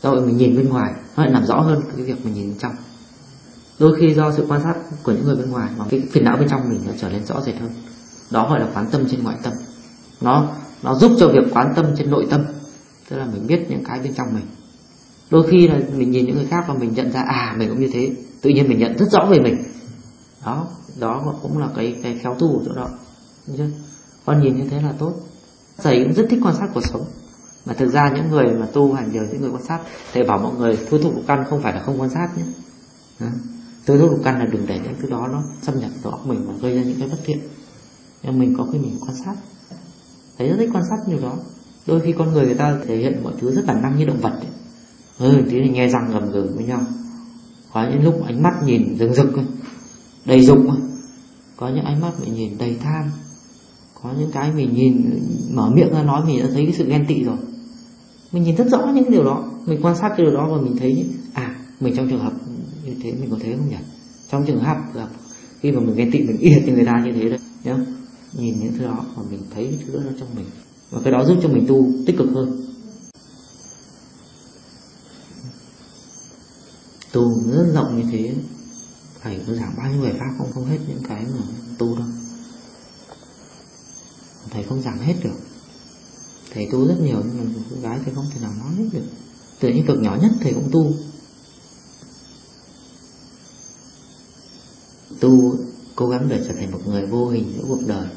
do vậy mình nhìn bên ngoài nó lại làm rõ hơn cái việc mình nhìn bên trong. Đôi khi do sự quan sát của những người bên ngoài mà cái phiền não bên trong mình nó trở nên rõ rệt hơn. Đó gọi là quán tâm trên ngoại tâm. Nó giúp cho việc quán tâm trên nội tâm, tức là mình biết những cái bên trong mình. Đôi khi là mình nhìn những người khác và mình nhận ra mình cũng như thế, tự nhiên mình nhận rất rõ về mình. Đó cũng là cái khéo tu ở chỗ đó. Con nhìn như thế là tốt. Thầy cũng rất thích quan sát cuộc sống. Mà thực ra những người mà tu hành nhiều, những người quan sát, thầy bảo mọi người thôi thúc lục căn không phải là không quan sát nhé. Thôi thúc lục căn là đừng để những thứ đó nó xâm nhập vào óc mình và gây ra những cái bất thiện. Nhưng mình có khi mình quan sát. Thầy rất thích quan sát điều đó. Đôi khi con người ta thể hiện mọi thứ rất bản năng như động vật ấy. Tí này nghe răng gầm gừ với nhau. Có những lúc ánh mắt nhìn rừng rực, đầy dục. Có những ánh mắt mình nhìn đầy tham. Có những cái mình nhìn mở miệng ra nói mình đã thấy cái sự ghen tị rồi. Mình nhìn rất rõ những cái điều đó. Mình quan sát cái điều đó và mình thấy mình trong trường hợp như thế mình có thế không nhỉ? Trong trường hợp là khi mà mình ghen tị mình yệt như người ta như thế đấy nhá. Nhìn những thứ đó và mình thấy cái thứ đó trong mình. Và cái đó giúp cho mình tu tích cực hơn. Tu rất rộng như thế, thầy có giảng bao nhiêu bài pháp không hết những cái mà tu đâu. Thầy không giảng hết được. Thầy tu rất nhiều nhưng mà cô gái thầy không thể nào nói hết được. Từ những cực nhỏ nhất thầy cũng tu. Tu cố gắng để trở thành một người vô hình giữa cuộc đời.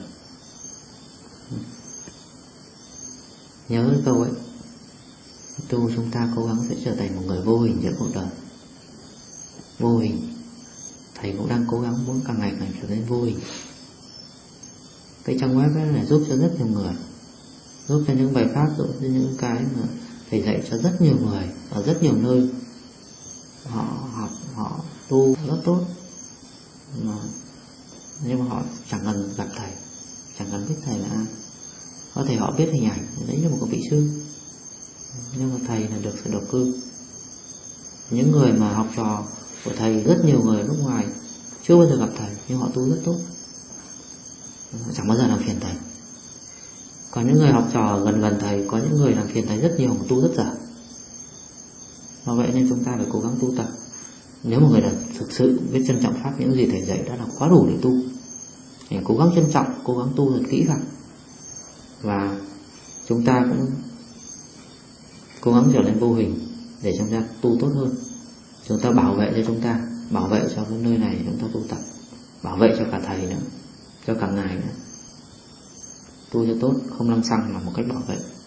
Nhớ cái câu ấy, tu chúng ta cố gắng sẽ trở thành một người vô hình giữa cuộc đời. Vô hình. Thầy cũng đang cố gắng muốn càng ngày càng trở nên vô hình. Cái trang web ấy là giúp cho rất nhiều người, giúp cho những bài pháp, giúp cho những cái mà thầy dạy cho rất nhiều người ở rất nhiều nơi. Họ học, họ tu rất tốt, nhưng mà họ chẳng cần gặp thầy, chẳng cần biết thầy là ai. Có thể họ biết hình ảnh, đấy là một vị sư, nhưng mà thầy là được sự đầu cư. Những người mà học trò của thầy, rất nhiều người nước ngoài chưa bao giờ gặp thầy nhưng họ tu rất tốt, chẳng bao giờ làm phiền thầy. Còn những người học trò gần thầy, có những người làm phiền thầy rất nhiều mà tu rất dở. Vì vậy nên chúng ta phải cố gắng tu tập. Nếu một người đã thực sự biết trân trọng pháp, những gì thầy dạy đã là quá đủ để tu. Thì cố gắng trân trọng, cố gắng tu thật kỹ vào. Và chúng ta cũng cố gắng trở nên vô hình để chúng ta tu tốt hơn. Chúng ta bảo vệ cho chúng ta, bảo vệ cho cái nơi này chúng ta tu tập, bảo vệ cho cả thầy nữa, cho cả ngài nữa. Tu cho tốt, không lăng xăng là một cách bảo vệ.